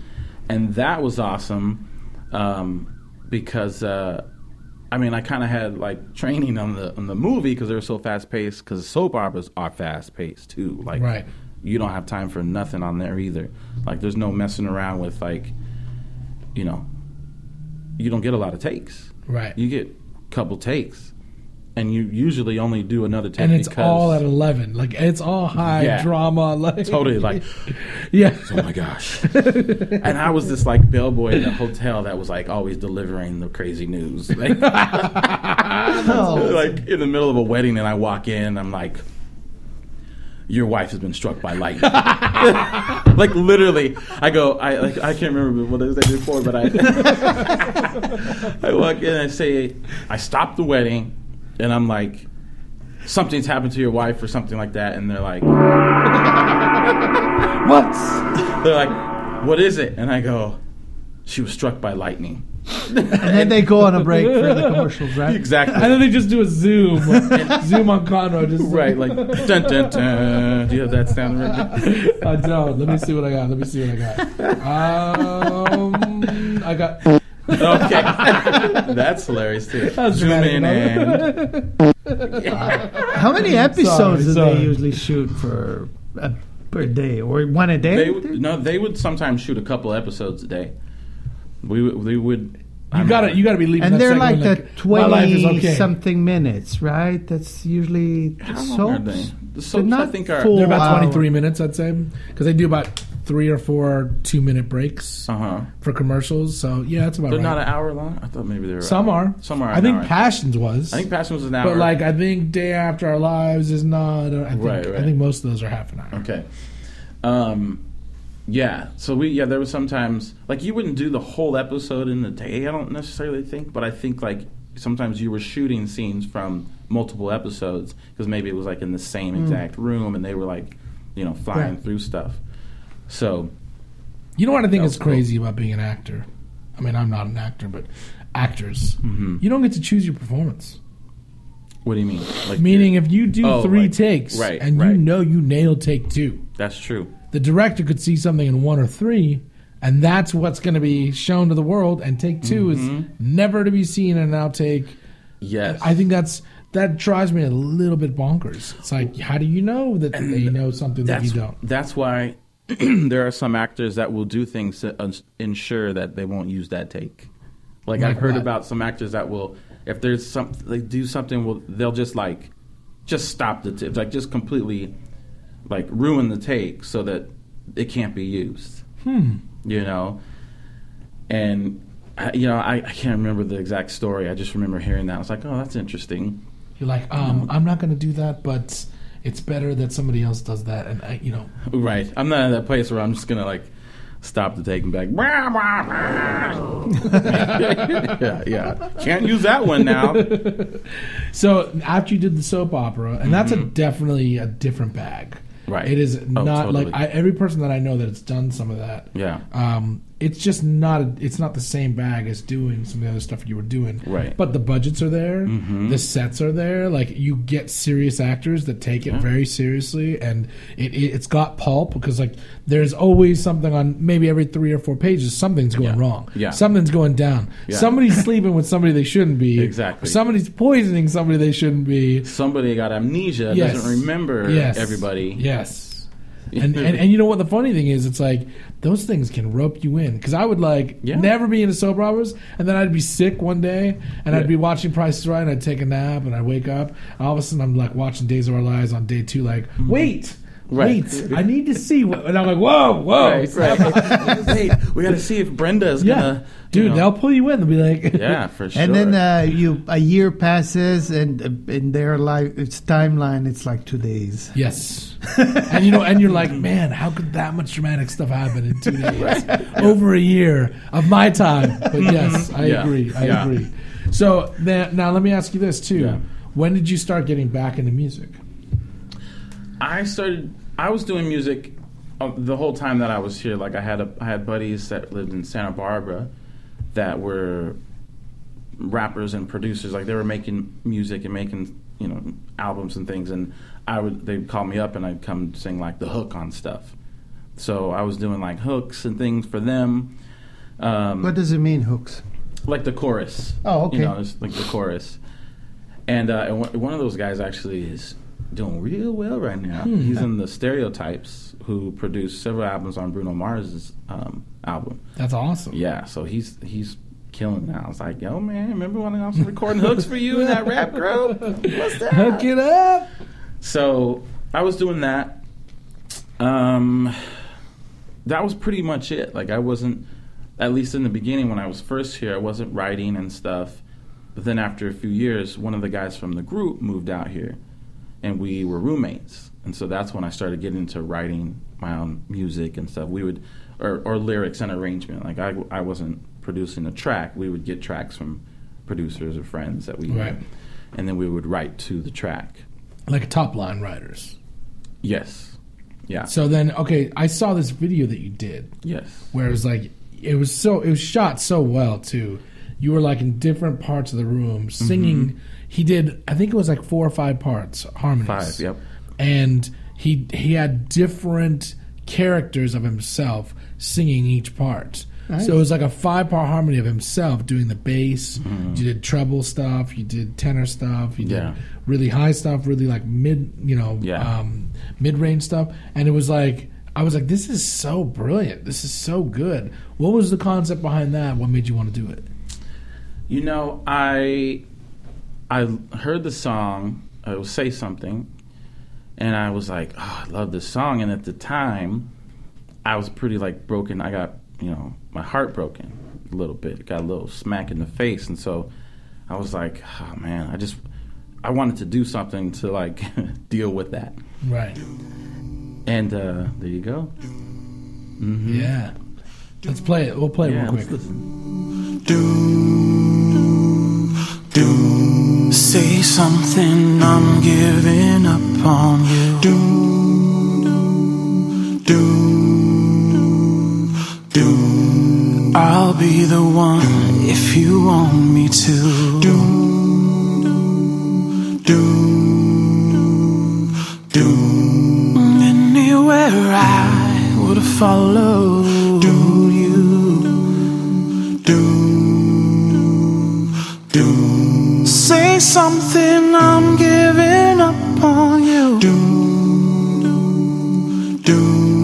and that was awesome um, because uh, I mean I kind of had like training on the on the movie because they were so fast paced. Because soap operas are fast paced too. Like Right. you don't have time for nothing on there either. Like there's no messing around with like, you know, you don't get a lot of takes. Right. You get a couple takes. And you usually only do another take And it's because all at eleven. Like, it's all high Yeah. drama. Like, totally like, yeah. oh my gosh. And I was this like bellboy in a hotel that was like always delivering the crazy news. Like, like in the middle of a wedding, and I walk in, I'm like, your wife has been struck by lightning. Like literally, I go, I like, I can't remember what I said before, but I, I walk in and I say, I stop the wedding, and I'm like, something's happened to your wife or something like that, and they're like, What? they're like, what is it? And I go, she was struck by lightning. And then they go on a break for the commercials, right? Exactly. And then they just do a zoom. Zoom on Conroe. Just Right, like dun dun dun. Do you have that sound right? I don't. Let me see what I got. Let me see what I got. Um, I got. Okay, that's hilarious too. That's Zoom in dramatic. and How many episodes do sorry. they usually shoot for uh, per day, or one a day? they would, no, they would sometimes shoot a couple episodes a day. We would- we would. You got to You got to be leaving. And that they're like segment the my life is twenty okay. something minutes, right? That's usually How long are they? soaps. The They're soaps I not think are. full They're about hour. twenty-three minutes, I'd say, because they do about three or four two-minute breaks Uh huh. for commercials. So yeah, that's about They're right. not an hour long. I thought maybe they were. Some are. Some are. I an think hour. Passions was. I think Passion was an hour. But like I think Day After Our Lives is not. I think Right, right. I think most of those are half an hour. Okay. Um, yeah. So we yeah there was sometimes like you wouldn't do the whole episode in a day. I don't necessarily think, but I think like sometimes you were shooting scenes from multiple episodes because maybe it was like in the same exact room and they were like you know flying Yeah. through stuff. So You know what I think That is was cool. crazy about being an actor? I mean, I'm not an actor, but actors, Mhm. you don't get to choose your performance. what do you mean? Like Meaning, you're- if you do Oh, three like- takes right, and right. you know you nailed take two, that's true. the director could see something in one or three, and that's what's going to be shown to the world. And take 2 Mhm. is never to be seen in an outtake. Yes. I think that's that drives me a little bit bonkers. It's like, how do you know that they know something that that's you don't? that's why there are some actors that will do things to uns- ensure that they won't use that take. Like Like I've heard what? about some actors that will, if there's some, they do something, will they'll just like, just stop the take, like just completely, like ruin the take so that it can't be used. Hmm. You know, and I, you know I, I can't remember the exact story. I just remember hearing that. I was like, oh, that's interesting. You're like, um, I'm not going to do that, but it's better that somebody else does that. And I, you know, Right. I'm not in that place where I'm just gonna like stop the take and be like, "Wah, wah, wah." yeah, yeah. Can't use that one now. so after you did the soap opera, and that's a definitely a different bag. Right. It is Oh, not totally. like I, every person that I know that's done some of that. Yeah. Um, it's just not. A, it's not the same bag as doing some of the other stuff you were doing. Right. But the budgets are there. Mhm. The sets are there. Like you get serious actors that take it Yeah. very seriously, and it, it it's got pulp because like there's always something on maybe every three or four pages. Something's going Yeah. wrong. Yeah. Something's going down. Yeah. Somebody's sleeping with somebody they shouldn't be. Exactly. Somebody's poisoning somebody they shouldn't be. Somebody got amnesia, Yes. doesn't remember Yes. everybody. Yes. and, and and you know what the funny thing is? It's like those things can rope you in. Because I would like Yeah. never be into soap operas, and then I'd be sick one day, and Yeah. I'd be watching Price is Right, and I'd take a nap, and I'd wake up, and all of a sudden I'm like watching Days of Our Lives on day two, like wait. Right. Wait, I need to see. What, and I'm like, whoa, whoa. Right, right. Hey, we got to see if Brenda's Yeah. gonna. Dude, you know- they'll pull you in. They'll be like, Yeah, for sure. And then uh, you a year passes, and uh, in their life, its timeline, it's like two days. yes. And you know, and you're like, man, how could that much dramatic stuff happen in two days? Over a year of my time. But yes, I Yeah. agree. I Yeah. agree. So then, now let me ask you this too. Yeah. When did you start getting back into music? I started. I was doing music uh, the whole time that I was here. Like I had a, I had buddies that lived in Santa Barbara that were rappers and producers. Like they were making music and making you know albums and things. And I would they'd call me up and I'd come sing like the hook on stuff. So I was doing like hooks and things for them. Um, What does it mean, hooks? like the chorus. Oh, okay. You know, it's like the chorus. And, uh, and one one of those guys actually is doing real well right now. Hmm. He's in the Stereotypes, who produced several albums on Bruno Mars's um, album. That's awesome. Yeah, so he's he's killing it now. I was like, yo, man, remember when I was recording hooks for you in that rap group? What's that? Hook it up. So I was doing that. Um, that was pretty much it. Like, I wasn't, at least in the beginning when I was first here, I wasn't writing and stuff. But then after a few years, one of the guys from the group moved out here, and we were roommates. And so that's when I started getting into writing my own music and stuff. We would, or, or lyrics and arrangement. Like, I, I wasn't producing a track. We would get tracks from producers or friends that we knew. Right. And then we would write to the track. Like top line writers. Yes. Yeah. So then, okay, I saw this video that you did Yes. where it was like, it was so, it was shot so well too. You were like in different parts of the room singing. Mm-hmm. He did, I think it was like four or five parts, harmonies. Five, yep. And he he had different characters of himself singing each part. Nice. So it was like a five part harmony of himself doing the bass. Mm-hmm. You did treble stuff. You did tenor stuff. You did Yeah. really high stuff. Really like mid, you know, Yeah. um, mid range stuff. And it was like, I was like, this is so brilliant. This is so good. What was the concept behind that? What made you want to do it? You know, I I heard the song, uh, it was Say Something, and I was like, oh, I love this song. And at the time, I was pretty, like, broken. I got, you know, my heart broken a little bit. Got a little smack in the face. And so I was like, oh, man, I just, I wanted to do something to, like, deal with that. Right. And uh, there you go. Mm-hmm. Yeah. Let's play it. We'll play it Yeah, real let's quick. listen. Do, do, say something, I'm giving up on you. Do, do, do, I'll be the one if you want me to. Do, do, do, anywhere I would follow you. Do, do, say something, I'm giving up on you. Do, do,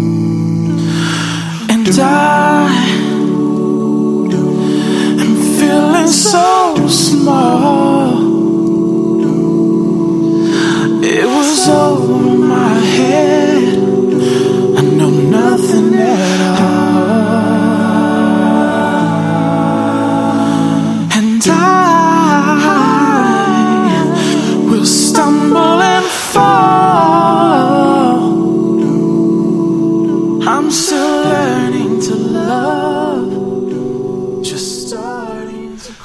and I am feeling so small. It was over my head. I know nothing at all, and I will stumble and fall. I'm still learning to love, just starting to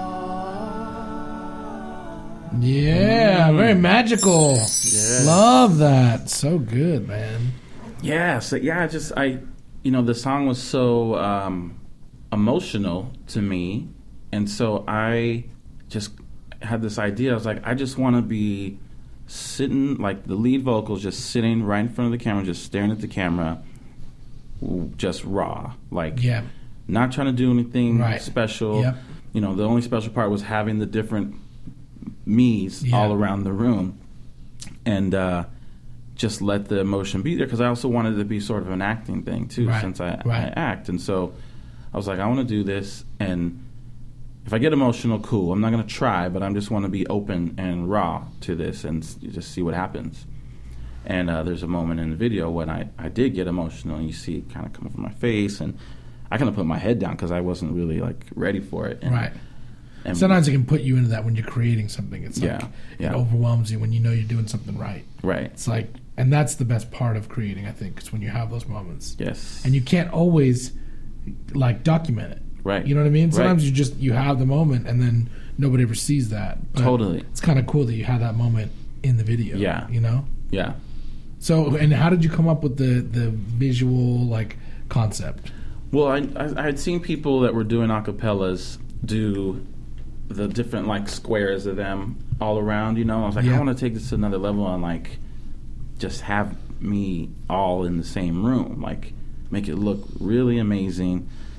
crawl. Yeah, very magical. Love that. So good, man. Yeah, so yeah, I just I, you know, the song was so um, emotional to me, and so I just had this idea. I was like, I just want to be sitting, like the lead vocals, just sitting right in front of the camera, just staring at the camera, w- just raw, like Yeah. not trying to do anything Right. special. Yep. You know, the only special part was having the different me's Yeah. all around the room, and uh, just let the emotion be there, because I also wanted it to be sort of an acting thing too, Right. since I, Right. I act. And so I was like, I want to do this, and if I get emotional, cool. I'm not going to try, but I just want to be open and raw to this and s- just see what happens. And uh, there's a moment in the video when I, I did get emotional, and you see it kind of come from my face, and I kind of put my head down because I wasn't really like ready for it. And, Right. and Sometimes it can put you into that when you're creating something. It's like Yeah, yeah. it overwhelms you when you know you're doing something right. Right. It's like, and that's the best part of creating, I think, is when you have those moments. Yes. And you can't always like document it. Right. You know what I mean? Sometimes Right. you just you have the moment and then nobody ever sees that. But Totally. It's kind of cool that you had that moment in the video. Yeah. You know? Yeah. So, and how did you come up with the the visual like concept? Well, I, I I had seen people that were doing acapellas do the different like squares of them all around. You know, I was like, Yeah. I want to take this to another level and like just have me all in the same room, like make it look really amazing.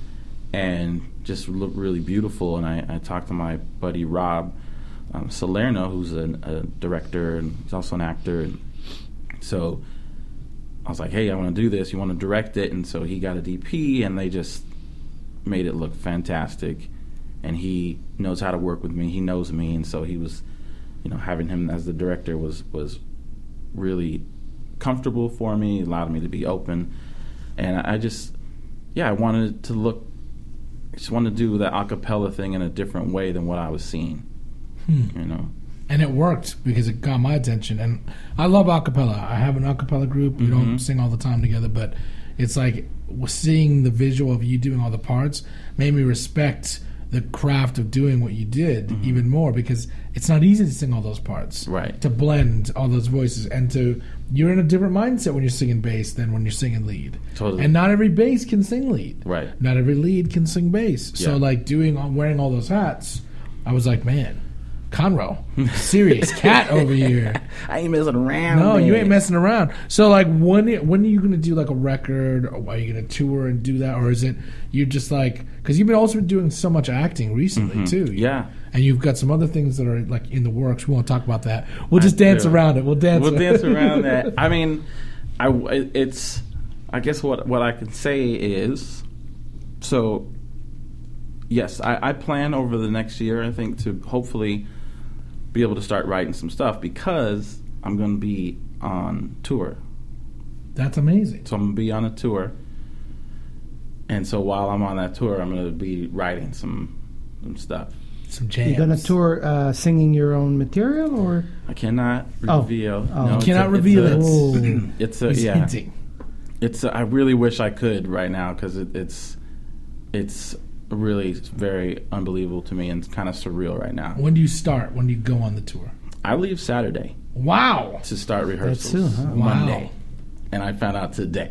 and just looked really beautiful. And I, I talked to my buddy Rob um, Salerno, who's a, a director and he's also an actor. And so I was like, hey, I want to do this. You want to direct it? And so he got a D P, and they just made it look fantastic. And he knows how to work with me. He knows me, and so he was, you know, having him as the director was was really comfortable for me, allowed me to be open. And I just, yeah, I wanted to look, I just wanted to do that a cappella thing in a different way than what I was seeing, Hmm. you know. And it worked because it got my attention. And I love acapella. I have an acapella group. We Mm-hmm. don't sing all the time together, but it's like seeing the visual of you doing all the parts made me respect the craft of doing what you did Mm-hmm. even more, because it's not easy to sing all those parts. Right. To blend all those voices, and to you're in a different mindset when you're singing bass than when you're singing lead. Totally. And not every bass can sing lead. Right. Not every lead can sing bass. So Yeah. like doing wearing all those hats, I was like, man, Conroe, serious cat over here. I ain't messing around. No, you man. ain't messing around. So like, when when are you gonna do like a record? Or are you gonna tour and do that, or is it you just like, because you've been also been doing so much acting recently too? Mm-hmm. Yeah. And you've got some other things that are like in the works. We won't talk about that. We'll just dance do. around it. We'll dance. We'll dance around that. I mean, I it's I guess what what I can say is, so yes, I, I plan over the next year, I think, to hopefully be able to start writing some stuff, because I'm going to be on tour. That's amazing. So I'm going to be on a tour, and so while I'm on that tour, I'm going to be writing some some stuff. Some jams. You're gonna tour uh, singing your own material, or I cannot Oh. reveal. Oh. No, You it's cannot a- reveal it's it. a, Oh. It's a He's yeah. hinting. It's a, I really wish I could right now, because it, it's it's really very unbelievable to me and kind of surreal right now. When do you start? When do you go on the tour? I leave Saturday Wow. to start rehearsals soon, huh? Monday, Wow. and I found out today.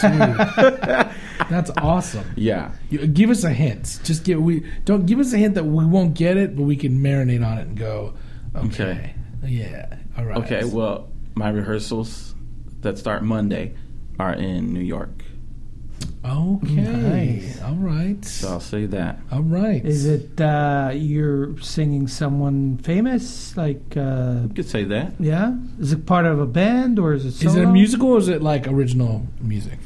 That's awesome. Yeah. You, give us a hint. Just give we don't give us a hint that we won't get it, but we can marinate on it and go. Okay. Yeah. All right. Okay. Well, my rehearsals that start Monday are in New York, Okay. Nice. All right. so I'll say that. All right. is it uh, you're singing someone famous? Like, uh, You could say that. yeah, is it part of a band, or is it solo? Is it a musical or is it like original music?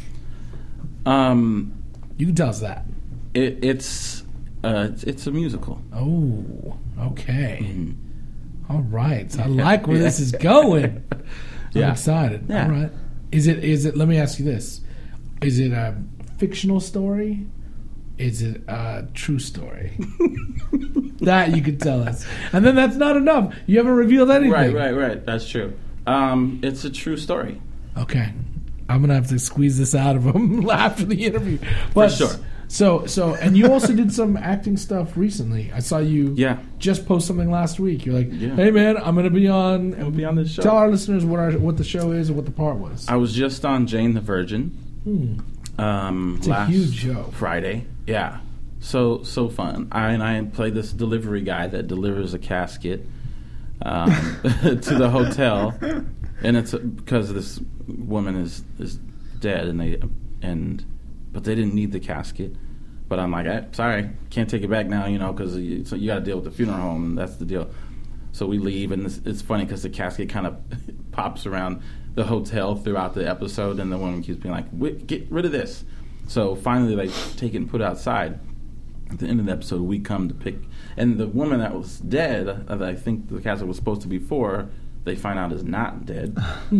Um, You can tell us that. it, it's uh, it's, it's a musical. Oh. Okay. Mhm. All right. I like where this is going. I'm Yeah. excited. Yeah. All right. Is it? Is it? Let me ask you this: is it a fictional story? Is it a true story? That you could tell us, and then that's not enough. You haven't revealed anything. Right, right, right. That's true. Um, it's a true story. Okay, I'm gonna have to squeeze this out of him after the interview. But, sure. So, so, and you also did some acting stuff recently. I saw you. Yeah. Just post something last week. You're like, Yeah. "Hey, man, I'm gonna be on. I'll be on this show. Tell our listeners what our what the show is and what the part was." I was just on Jane the Virgin. Hmm. Um, It's a last huge show. Friday. Yeah, so so fun. I and I play this delivery guy that delivers a casket um, to the hotel, and it's because this woman is is dead, and they and but they didn't need the casket. But I'm like, eh, sorry, can't take it back now, you know, because you, so you got to deal with the funeral home, and that's the deal. So we leave, and it's, it's funny because the casket kind of pops around the hotel throughout the episode, and the woman keeps being like, "Wait, get rid of this." So finally, they take it and put it outside. At the end of the episode, we come to pick, and the woman that was dead, that I think the casket was supposed to be for, they find out is not dead.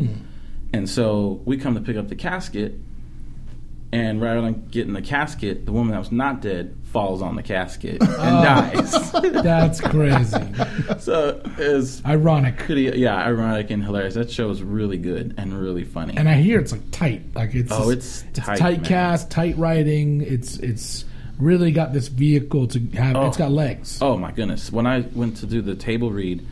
And so we come to pick up the casket, and rather than getting the casket, the woman that was not dead falls on the casket and dies. That's crazy. So it's Ironic. pretty, yeah, ironic and hilarious. That show is really good and really funny. And I hear it's like tight. Like it's Oh, just- it's tight, tight man. cast, tight writing. It's it's really got this vehicle to have. Oh. It's got legs. Oh my goodness! When I went to do the table read,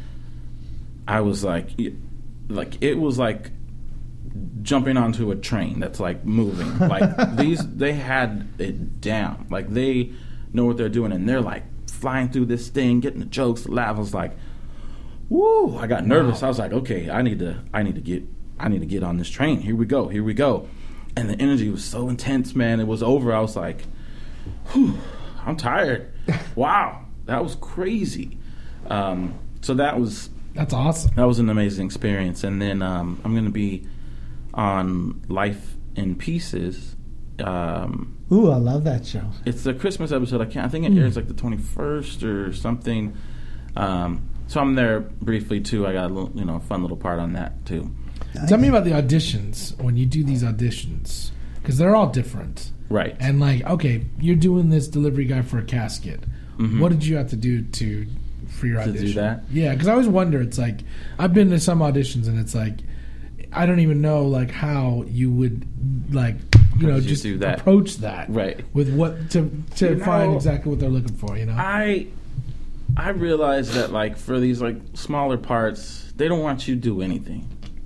I was like, like it was like jumping onto a train that's like moving. Like these, they had it down. Like they know what they're doing, and they're like flying through this thing, getting the jokes, the laugh. I was like, woo! I got nervous. Wow. I was like, okay, I need to, I need to get, I need to get on this train. Here we go, here we go. And the energy was so intense, man. It was over. I was like, whew. I'm tired. Wow, that was crazy. Um, so that was That's awesome. that was an amazing experience. And then um, I'm going to be on Life in Pieces. Um, Ooh, I love that show. it's the Christmas episode. I can't. I think it airs like the twenty-first or something. Um, so I'm there briefly too. I got a little, you know, fun little part on that too. Tell me about the auditions when you do these auditions, because they're all different. Right. And like, okay, you're doing this delivery guy for a casket. Mhm. What did you have to do to for your To do audition? that? Yeah, because I always wonder. It's like I've been to some auditions, and it's like I don't even know like how you would like you know did you just do that? approach that Right. with what to to You know, find exactly what they're looking for. You know. I I realized that like for these like smaller parts, they don't want you to do anything.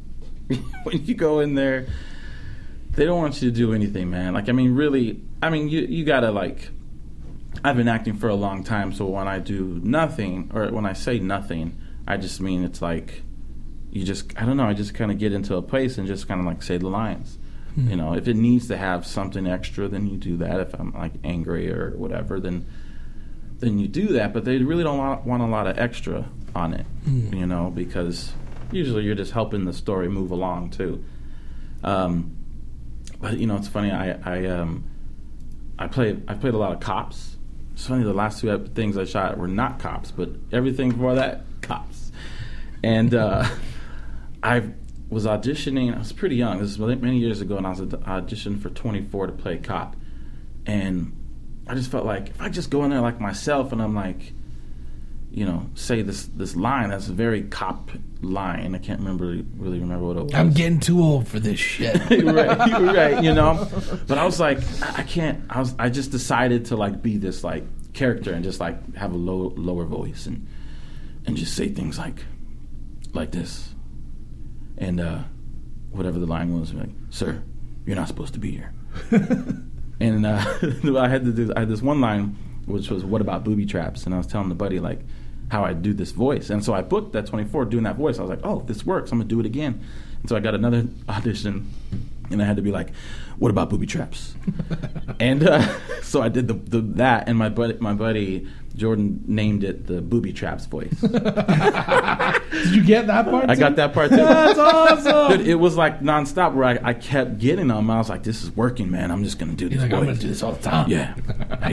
When you go in there, they don't want you to do anything, man. Like I mean, really, I mean, you you gotta like. I've been acting for a long time, so when I do nothing, or when I say nothing, I just mean it's like you just I don't know. I just kind of get into a place and just kind of like say the lines. Hmm. You know, if it needs to have something extra, then you do that. If I'm like angry or whatever, then then you do that. But they really don't want, want a lot of extra on it, Hmm. you know, because usually you're just helping the story move along too. Um, but you know, it's funny. I I um I played I played a lot of cops. It's funny. The last two ep- things I shot were not cops, but everything before that, cops. And uh, I was auditioning. I was pretty young. This was many years ago, and I was auditioning for twenty-four to play cop. And I just felt like if I just go in there like myself, and I'm like, you know, say this this line that's a very cop line. I can't remember really remember what it was. I'm getting too old for this shit. right, right, you know. But I was like, I I can't. I was. I just decided to like be this like character and just like have a low, lower voice and and just say things like like this, and uh, whatever the line was, like, "Sir, you're not supposed to be here." And uh, I had to do. I had this one line which was, "What about booby traps?" And I was telling the buddy like how I do this voice, and so I booked that twenty-four doing that voice. I was like, "Oh, this works. I'm gonna do it again." And so I got another audition, and I had to be like, "What about booby traps?" And uh, so I did the, the that, and my buddy, my buddy Jordan named it the booby traps voice. Did you get that part? I too? got that part too. That's awesome. Dude, it was like nonstop where I, I kept getting them. I was like, "This is working, man. I'm just gonna do this You're like, voice." I'm gonna do this all the time. Yeah, how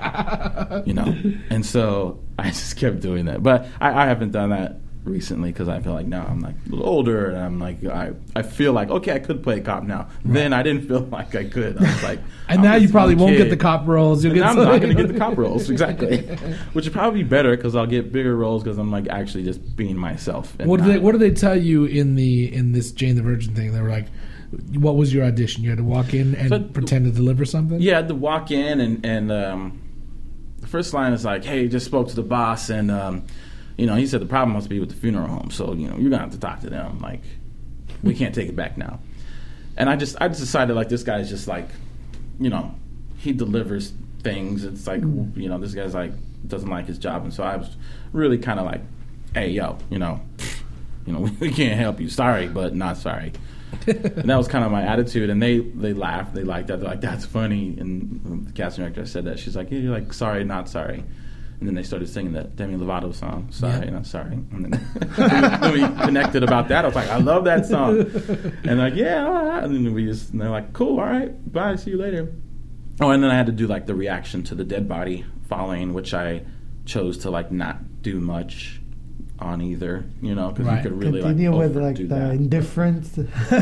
you doing? You know, and so I just kept doing that. But I, I haven't done that recently because I feel like now I'm like a little older, and I'm like I, I feel like okay, I could play a cop now. Right. Then I didn't feel like I could. I was like, and now you probably won't get the cop roles. You'll and get. I'm some, not going to get the cop roles exactly, which would probably be better because I'll get bigger roles because I'm like actually just being myself. And what do not, they What do they tell you in the in this Jane the Virgin thing? They were like, what was your audition? You had to walk in and so, pretend to deliver something. Yeah, I had to walk in and and um, the first line is like, "Hey, just spoke to the boss and." Um, You know, he said the problem must be with the funeral home, so you know you're gonna have to talk to them. Like, we can't take it back now. And I just, I just decided like this guy's just like, you know, he delivers things. It's like, you know, this guy's like doesn't like his job, and so I was really kind of like, hey, yo, you know, you know, we, we can't help you. Sorry, but not sorry. And that was kind of my attitude, and they they laughed, they liked that. They're like, that's funny. And the casting director said that she's like, yeah, you're like sorry, not sorry. And then they started singing that Demi Lovato song, Sorry, yeah. Not Sorry. And then, then we connected about that. I was like, I love that song. And like, yeah, all right. And then we just, and they're like, cool, all right, bye, see you later. Oh, and then I had to do like the reaction to the dead body falling, which I chose to like not do much on either, you know, because right. you could really Continue like with like the that. indifference.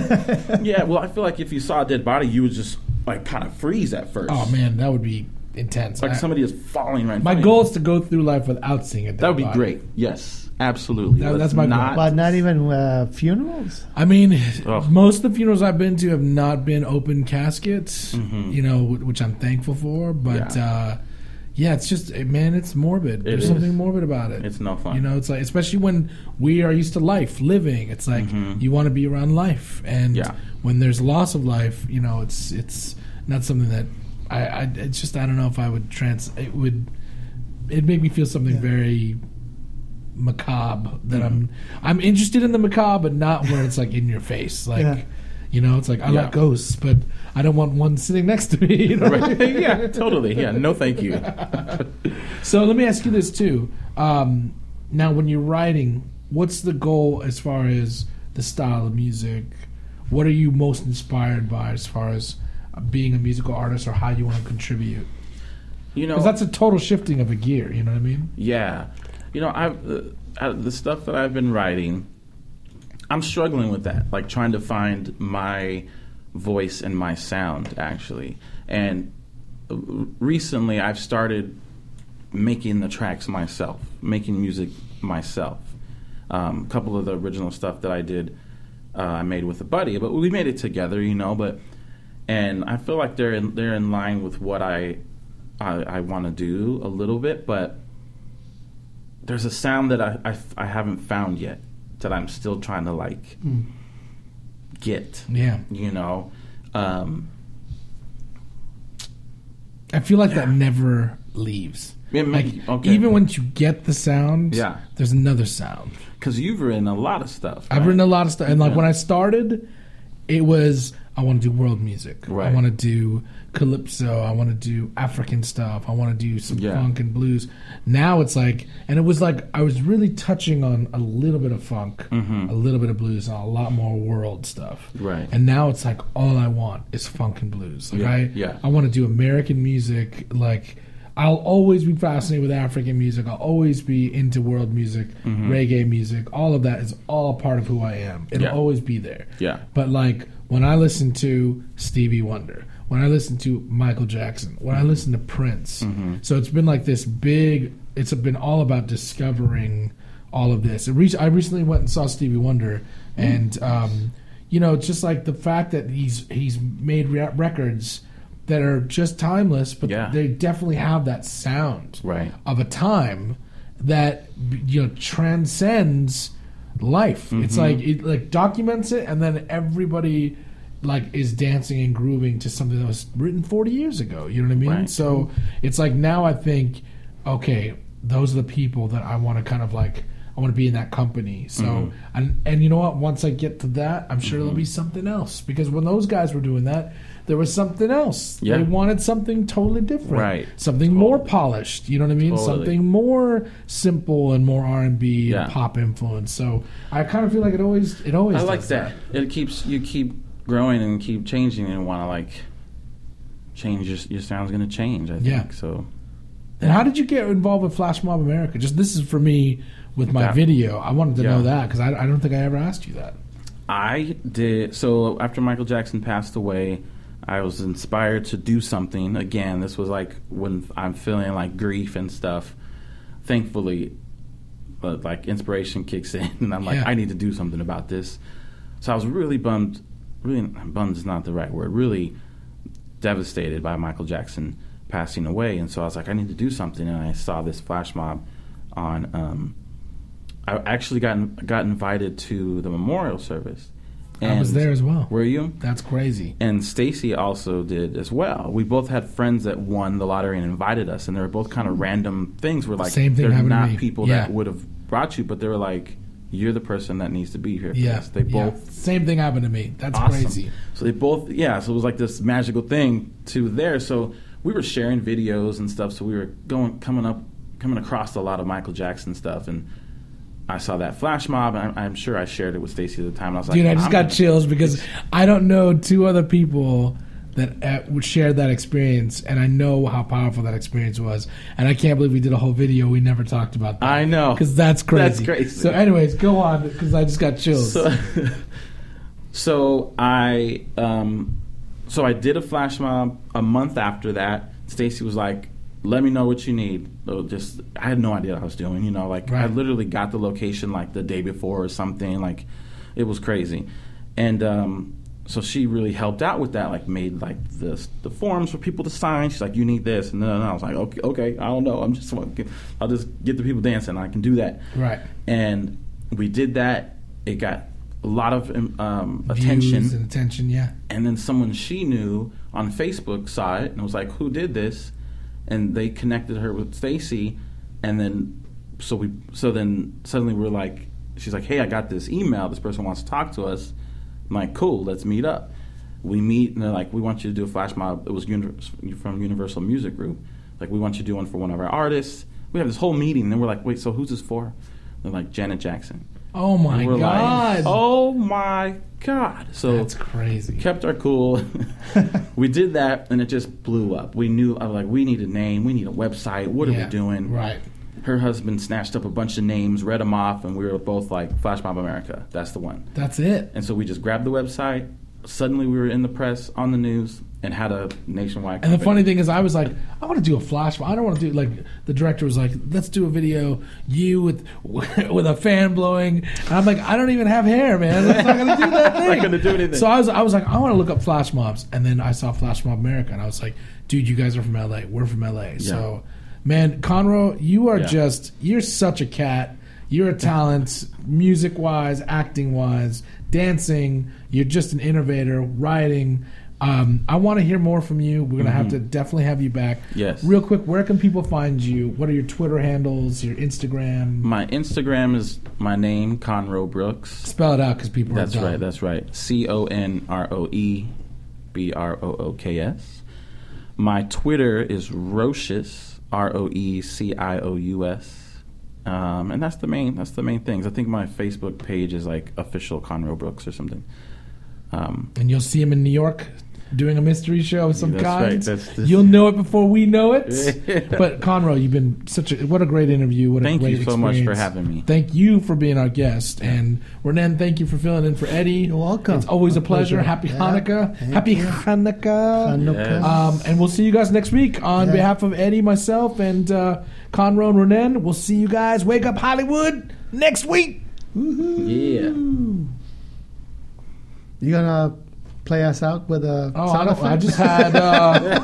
Yeah, well, I feel like if you saw a dead body, you would just like kind of freeze at first. Oh man, that would be intense. Like I, somebody is falling right in my front goal of is to go through life without seeing it. That would be body. great. Yes, absolutely. That- that's Let's my goal. not, But not even uh, funerals. I mean, Ugh. most of the funerals I've been to have not been open caskets, Mhm. you know, wh- which I'm thankful for. But Yeah. uh, yeah, it's just man, it's morbid. It There's is. something morbid about it. It's no fun. You know, it's like especially when we are used to life, living. It's like Mhm. you want to be around life, and Yeah. when there's loss of life, you know, it's it's not something that I. I it's just I don't know if I would trans. It would. It'd make me feel something Yeah. very macabre that Mhm. I'm I'm interested in the macabre, but not where it's like in your face. Like Yeah. You know, it's like I Yeah. like ghosts, but I don't want one sitting next to me. You know? Right. Yeah, totally. Yeah, no thank you. So let me ask you this too. Um, now, when you're writing, what's the goal as far as the style of music? What are you most inspired by as far as uh, being a musical artist, or how you want to contribute? You know, Because that's a total shifting of a gear. You know what I mean? yeah. You know, I've uh, uh, the stuff that I've been writing, I'm struggling with that, like trying to find my voice and my sound, actually. And uh, recently I've started making the tracks myself, making music myself. Um, a couple of the original stuff that I did, uh, I made with a buddy, but we made it together, you know. But and I feel like they're in, they're in line with what I I, I want to do a little bit, but there's a sound that I, I, I haven't found yet that I'm still trying to like Mm. get, Yeah. you know. Um, I feel like that never leaves. It may- Like, okay. even once you get the sound, Yeah. there's another sound. Because you've written a lot of stuff. I've right? written a lot of stuff, and like Yeah. when I started, it was I want to do world music. I Right. want to do calypso. I want to do African stuff. I want to do some Yeah. funk and blues. Now it's like, and it was like I was really touching on a little bit of funk, Mhm. a little bit of blues, and a lot more world stuff. Right. And now it's like all I want is funk and blues. Like Yeah, I, yeah. I want to do American music. Like I'll always be fascinated with African music. I'll always be into world music, Mm-hmm. reggae music. All of that is all part of who I am. It'll Yeah. always be there. Yeah. But like when I listen to Stevie Wonder, when I listen to Michael Jackson, when I listen to Prince, Mm-hmm. so it's been like this big. It's been all about discovering all of this. It re- I recently went and saw Stevie Wonder, and um, you know, just like the fact that he's he's made re- records that are just timeless, but Yeah. they definitely have that sound Right. of a time that you know transcends life. It's Mm-hmm. like it like documents it, and then everybody like is dancing and grooving to something that was written forty years ago. You know what I mean? Right. So it's like now I think, okay, those are the people that I want to kind of like. I want to be in that company. So Mm-hmm. and and you know what? Once I get to that, I'm sure there'll be something else, because when those guys were doing that, there was something else. Yeah. They wanted something totally different, Right. Something more polished. You know what I mean? Totally. Something more simple and more R and B Yeah. and pop influence. So I kind of feel like it always it always. I like does that. It keeps you keep growing and keep changing and want to like change your your sound's going to change. I think Yeah. so. And how did you get involved with Flash Mob America? Just this is for me with my That- video. I wanted to know Yeah. that because I, I don't think I ever asked you that. I did. So after Michael Jackson passed away, I was inspired to do something. Again, this was like when I'm feeling like grief and stuff. Thankfully, uh, like inspiration kicks in, and I'm like, Yeah. I need to do something about this. So I was really bummed. Really, bummed is not the right word. Really devastated by Michael Jackson passing away, and so I was like, I need to do something. And I saw this flash mob on. Um, I actually got got invited to the memorial service. I was there as well. Were you? That's crazy. And Stacy also did as well. We both had friends that won the lottery and invited us, and they were both kind of random things. We're like, Same thing they're happened to not me. people Yeah. that would have brought you, but they were like, you're the person that needs to be here. For Yeah, this. They yeah. both Same thing happened to me. That's awesome. crazy. So they both, yeah. So it was like this magical thing to there. So we were sharing videos and stuff. So we were going, coming up, coming across a lot of Michael Jackson stuff, and I saw that flash mob, and I'm, I'm sure I shared it with Stacy at the time. And I was like, Dude, I just I'm got gonna- chills because I don't know two other people that uh, would share that experience, and I know how powerful that experience was. And I can't believe we did a whole video. We never talked about that. I know. Because that's crazy. That's crazy. So, anyways, go on because I just got chills. So, so I um, so I did a flash mob a month after that. Stacy was like, "Let me know what you need." So just I had no idea what I was doing. You know, like I Right. literally got the location like the day before or something. Like it was crazy, and um, so she really helped out with that. Like made like the the forms for people to sign. She's like, "You need this," and then I was like, "Okay, okay, I don't know. I'm just I'll just get the people dancing. I can do that." Right. And we did that. It got a lot of um, Views attention. and attention, yeah. And then someone she knew on Facebook saw it and was like, "Who did this?" And they connected her with Stacy. And then so we so then suddenly we're like, she's like, "Hey, I got this email. This person wants to talk to us. I'm like, cool, let's meet up. We meet, and they're like, we want you to do a flash mob. It was uni- from Universal Music Group. Like, we want you to do one for one of our artists. We have this whole meeting, and then we're like, wait, so who's this for? They're like, Janet Jackson. Oh, my we're God. Like, oh, my God. So that's crazy. Kept our cool. We did that, and it just blew up. We knew, I was like, we need a name. We need a website. What Yeah, are we doing? right. Her husband snatched up a bunch of names, read them off, and we were both like, Flash Mob America. That's the one. That's it. And so we just grabbed the website. Suddenly we were in the press, on the news, and had a nationwide And the company. funny thing is, I was like, I want to do a flash mob. I don't want to do, like, the director was like, let's do a video, you with with a fan blowing. And I'm like, I don't even have hair, man. It's not going to do that thing. Not gonna do anything. So I was, I was like, I want to look up flash mobs. And then I saw Flash Mob America, and I was like, dude, you guys are from L A. We're from L A. So, man, Conroe, you are Yeah. just, you're such a cat. You're a talent, music-wise, acting-wise, dancing. You're just an innovator, writing. Um, I want to hear more from you. We're going to have to definitely have you back. Yes. Real quick, where can people find you? What are your Twitter handles, your Instagram? My Instagram is my name, Conroe Brooks. Spell it out because people That's are dumb. right, that's right. C O N R O E B R O O K S. My Twitter is Rocious, R O E C I O U S. Um, and that's the main that's the main things. I think my Facebook page is like official Conroe Brooks or something. Um, And you'll see him in New York doing a mystery show of some That's kind. right, that's the- You'll know it before we know it. But Conroe, you've been such a what a great interview. What a Thank great you so experience. much for having me. Thank you for being our guest, and Renan, thank you for filling in for Eddie. You're welcome. It's always My a pleasure. pleasure. Happy Yeah. Hanukkah. Thank Happy you. Hanukkah. Hanukkah. Um, and we'll see you guys next week on Yeah. behalf of Eddie, myself, and uh, Conroe and Renan. We'll see you guys. Wake Up Hollywood next week. yeah. You gonna play us out with a Oh, I, sound don't, I effect? just had. Uh,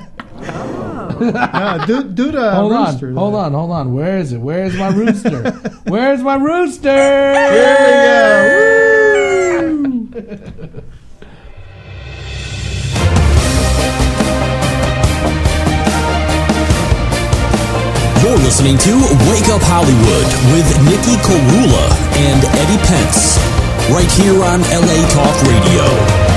No, do do the hold on, rooster. hold there. on, hold on. Where is it? Where's my rooster? Where's my rooster? There we go. Woo! You're listening to Wake Up Hollywood with Nikki Korula and Eddie Pence, right here on L A Talk Radio.